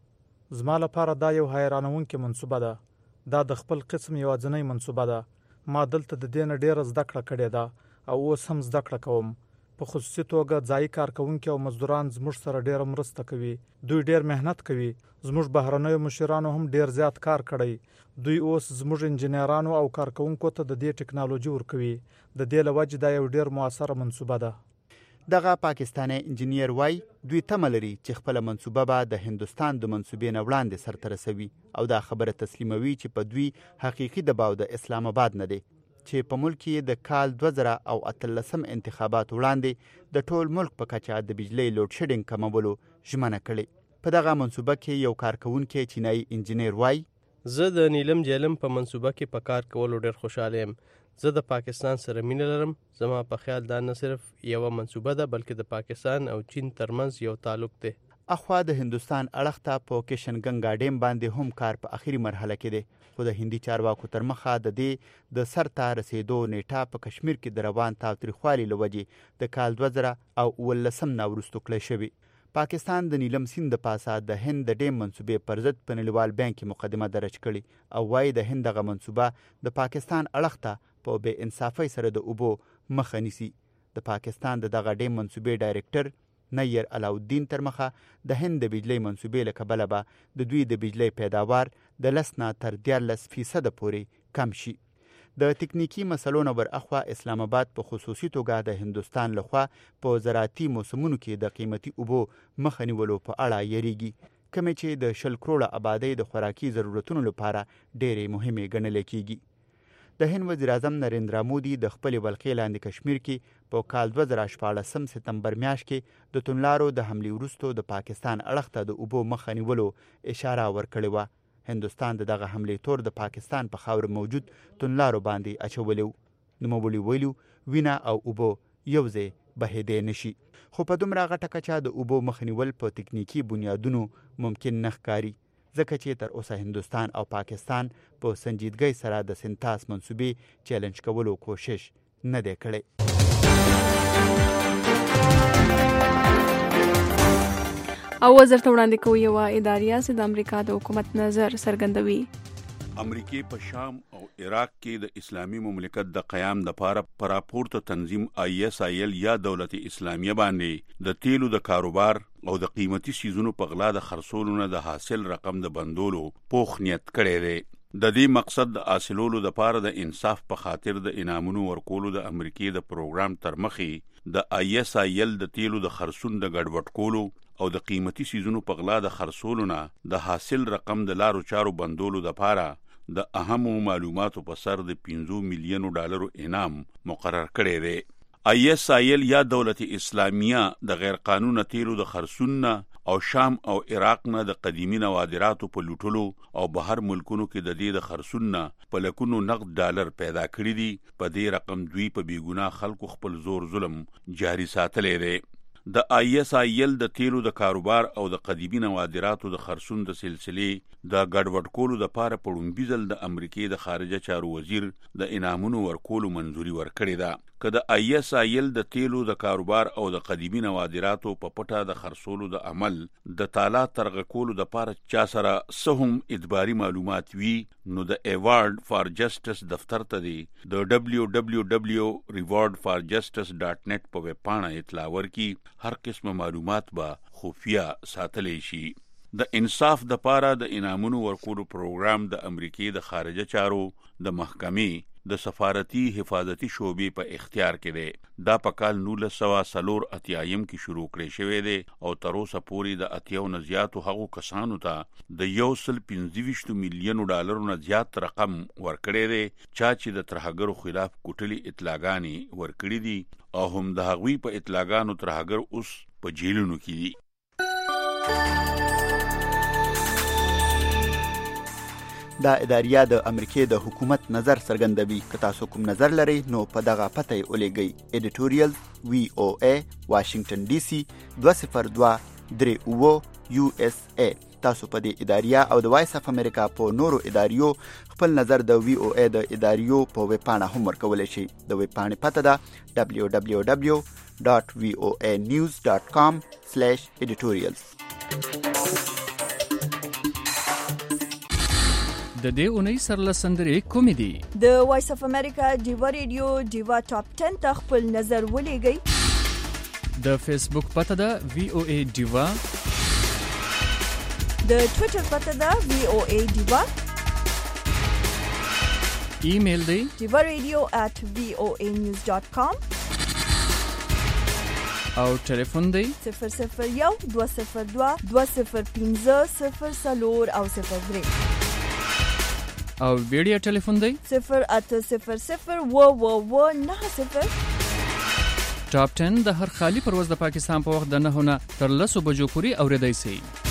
زما لپاره دا یو حیرانونکې منصوبه ده. دا د خپل قسم یوازینۍ منصوبه ده. ما دلته د دې نه ډېره زده کړه کړې ده او اوس هم زده کړه کوم. په خصوصي توګه ځایي کارکوونکي او مزدوران زموږ سره ډېره مرسته کوي. دوی ډېر مهنت کوي. زموږ بهرنیو مشرانو هم ډېر زیات کار کړی. دوی اوس زموږ انجینرانو او کارکوونکو ته د دې ټکنالوژي ورکوي. د دې له وجې دا یو ډېر موثره منصوبه ده. دغه پاکستاني انجینیر وای دوی تمه لري چې خپل منصوبه به د هندستان د منصوبې نه وړاندې سرته رسوي او دا خبره تسلیموي چې په دوی حقیقي دباو د اسلام آباد نه دی چې په ملک کې د کال دوه زره او اتلسم انتخابات وړاندې د ټول ملک په کچه د بجلی لوډ شیډینګ کمولو ژمنه کړې. په دغه منصوبه کې یو کارکوونکی چینایي انجینیر وای زه د نیلم جیلم په منصوبه کې په کار کولو ډېر خوشاله یم. زه د پاکستان سره مینه لرم. زما په خیال دا نه صرف یوه منصوبه ده بلکې د پاکستان او چین ترمنځ یو تعلق دی. اخوا د هندوستان اړخ ته په کشن ګنګا ډیم باندې هم کار په اخري مرحله کې دی خو د هندي چارواکو تر مخه د دې د سر ته رسیدو نیټه په کشمیر کې د روان تاوتریخوالي له وجې د کال دوه زره او اوولسم نه وروسته کړی شوی. پاکستان د نیلم سیند د پاسه د هند د ډیم منصوبې پر ضد په نړیوال بانک کې مقدمه درج کړې او وایي د هند دغه منصوبه د پاکستان اړخ ته په بې انصافۍ سره د اوبو مخه نیسي. د پاکستان د دغه ډیم منصوبې ډایرکټر نیر علاؤالدین تر مخه د هند د بجلی منصوبې له کبله به د دوی د بجلی پیداوار د لس نه تر دیارلس فیصده پورې کم شي. د تکنیکی مسلو نه براخوا اسلام آباد په خصوصي توګه د هندوستان لخوا په زراعتي موسمونو کې د قیمتي اوبو مخه نیولو په اړه یریږي کومې چې د شل کروړه آبادۍ د خوراکي ضرورتونو لپاره ډېرې مهمې ګڼل کېږي. د هند وزیر اعظم نریندرا مودي د خپلې ولقې لاندې کشمیر کې په کال دوه زره شپاړسم سپتمبر میاشت کې د تونلارو د حملې وروسته د پاکستان اړخ ته د اوبو مخه نیولو اشاره ورکړې وه. هندوستان د دغه حملې تور د پاکستان په خاور موجود تونلارو باندې اچولی و. نوموړي ویلي وینه او اوبو یو ځای بهېدی نشي. خو په دومره غټه کچه د اوبو مخه نیول په تکنیکي بنیادونو ممکن نه ښکاري ځکه چې تر اوسه هندوستان او پاکستان په سنجیدګۍ سره د سنتاس منصوبې چیلنج کولو کوشش نه دی کړی. او وزیر ته وړاندې کوي یوه اداریه چې د امریکا د حکومت نظر څرګندوي. امریکای په شام او عراق کې د اسلامي مملکت د قیام لپاره پراپورته تنظیم آی ایس آی ایل یا دولت اسلامیه باندې د تیلو د کاروبار او د قیمتي سیزونو په غلا د خرڅولو نه د حاصل رقم د بندولو پوخ نیت کړی دی. د دې مقصد د حاصلولو لپاره د انصاف په خاطر د انعامونو ورکولو د امریکای د پروګرام تر مخې د آی ایس آی ایل د تیلو د خرڅون د ګډوډ کولو او د قیمتي سیزونو په غلا د خرڅولو نه د حاصل رقم د لارو چارو بندولو لپاره د اهمو معلوماتو په سر د پنځه میلیونو ډالرو انعام مقرر کړی دی. آی ایس آی ایل یا دولت اسلامیه د غیر قانوني تیلو د خرڅون نه او شام او عراق نه د قدیمی نوادراتو په لوټلو او بهر ملکونو کې د دې د خرڅون نه په لکونو نقد ډالر پیدا کړی دي. په دې رقم دوی په بیګناه خلکو خپل زور ظلم جاری ساتلی دی. د آی ایس آی ایل د تیلو د کاروبار او د قدیمی نوادراتو د خرڅون د سلسلې د ګډوډ کولو لپاره په لومړي ځل د امریکای د خارجه چارو وزیر د انعامونو ورکولو منځوري ورکړې ده. که د آی ایس آی ایل د تیلو د کاروبار او د قدیمی نوادراتو په پټه د خرڅولو د عمل د تالا ترغه کولو لپاره چا سره څه هم ادباري معلومات وي نو د ایوارډ فار جسټس دفتر ته دی د ډبلیو ډبلیو ډبلیو ریوارډ فار جسټس ډاټ نت په ویب پاڼه اطلاع ورکړي. هر قسمه معلومات به خفیه ساتلی شي. د انصاف د پاره د انعامونو ورکولو پروګرام د امریکای د خارجه چارو د محکمې د سفارتي حفاظتي شعبې په اختیار کې دی. دا په کال نولس سوه څلور اتیایم کې شروع کړی شوی دی او تر اوسه پورې د اتیاو نه زیاتو هغو کسانو ته د یو سل پنځه ویشت میلیونو ډالرو نه زیات رقم ورکړی دی چا چې د ترهګرو خلاف کوټلي اطلاعګانې ورکړي دي او هم د هغوی په اطلاعګانو ترهګر اوس په جیلونو کې دي. دا اداریه د امریکای د حکومت نظر څرګندوي. که تاسو کوم نظر لرئ نو په دغه پته یې ولیږئ. ایډیټوریال وی او ای واشنگټن ډي سي دوه صفر دوه درې اوه یو اس ای تاسو په دې اداریه او د وایس اف امریکا په نورو اداریو خپل نظر د وی او ای د اداریو په ویب پاڼه هم ورکولی شي. د ویب پاڼې پته ده دبلیو دبلیو دبلیو ډاټ وی او ای نیوز ډاټ کام سلیش ایډیټوریلز. د دې اونۍ سرلسندرې کومې دي؟ د وایس اف امریکا ډیوا ریډیو ډیوا ټاپ ټن ته خپل نظر ولېږئ. د فیسبوک پته ده وی او ای ډیوا. د ټویټر پته ده وی او ای ډیوا. ایمیل دی ډیوا ریډیو at وی او ای نیوز ډاټ کام. او ټلیفون دی صفر صفر یو دوه صفر دوه دوه صفر پنځه صفر څلور او صفر درې. او ویډیو ټلیفون دی صفر اته صفر صفر و و و نه صفر. ټاپ ټن د هر خالی پرواز د پاکستان په وخت د نهونه تر لسو بجو پورې اوریدای شي.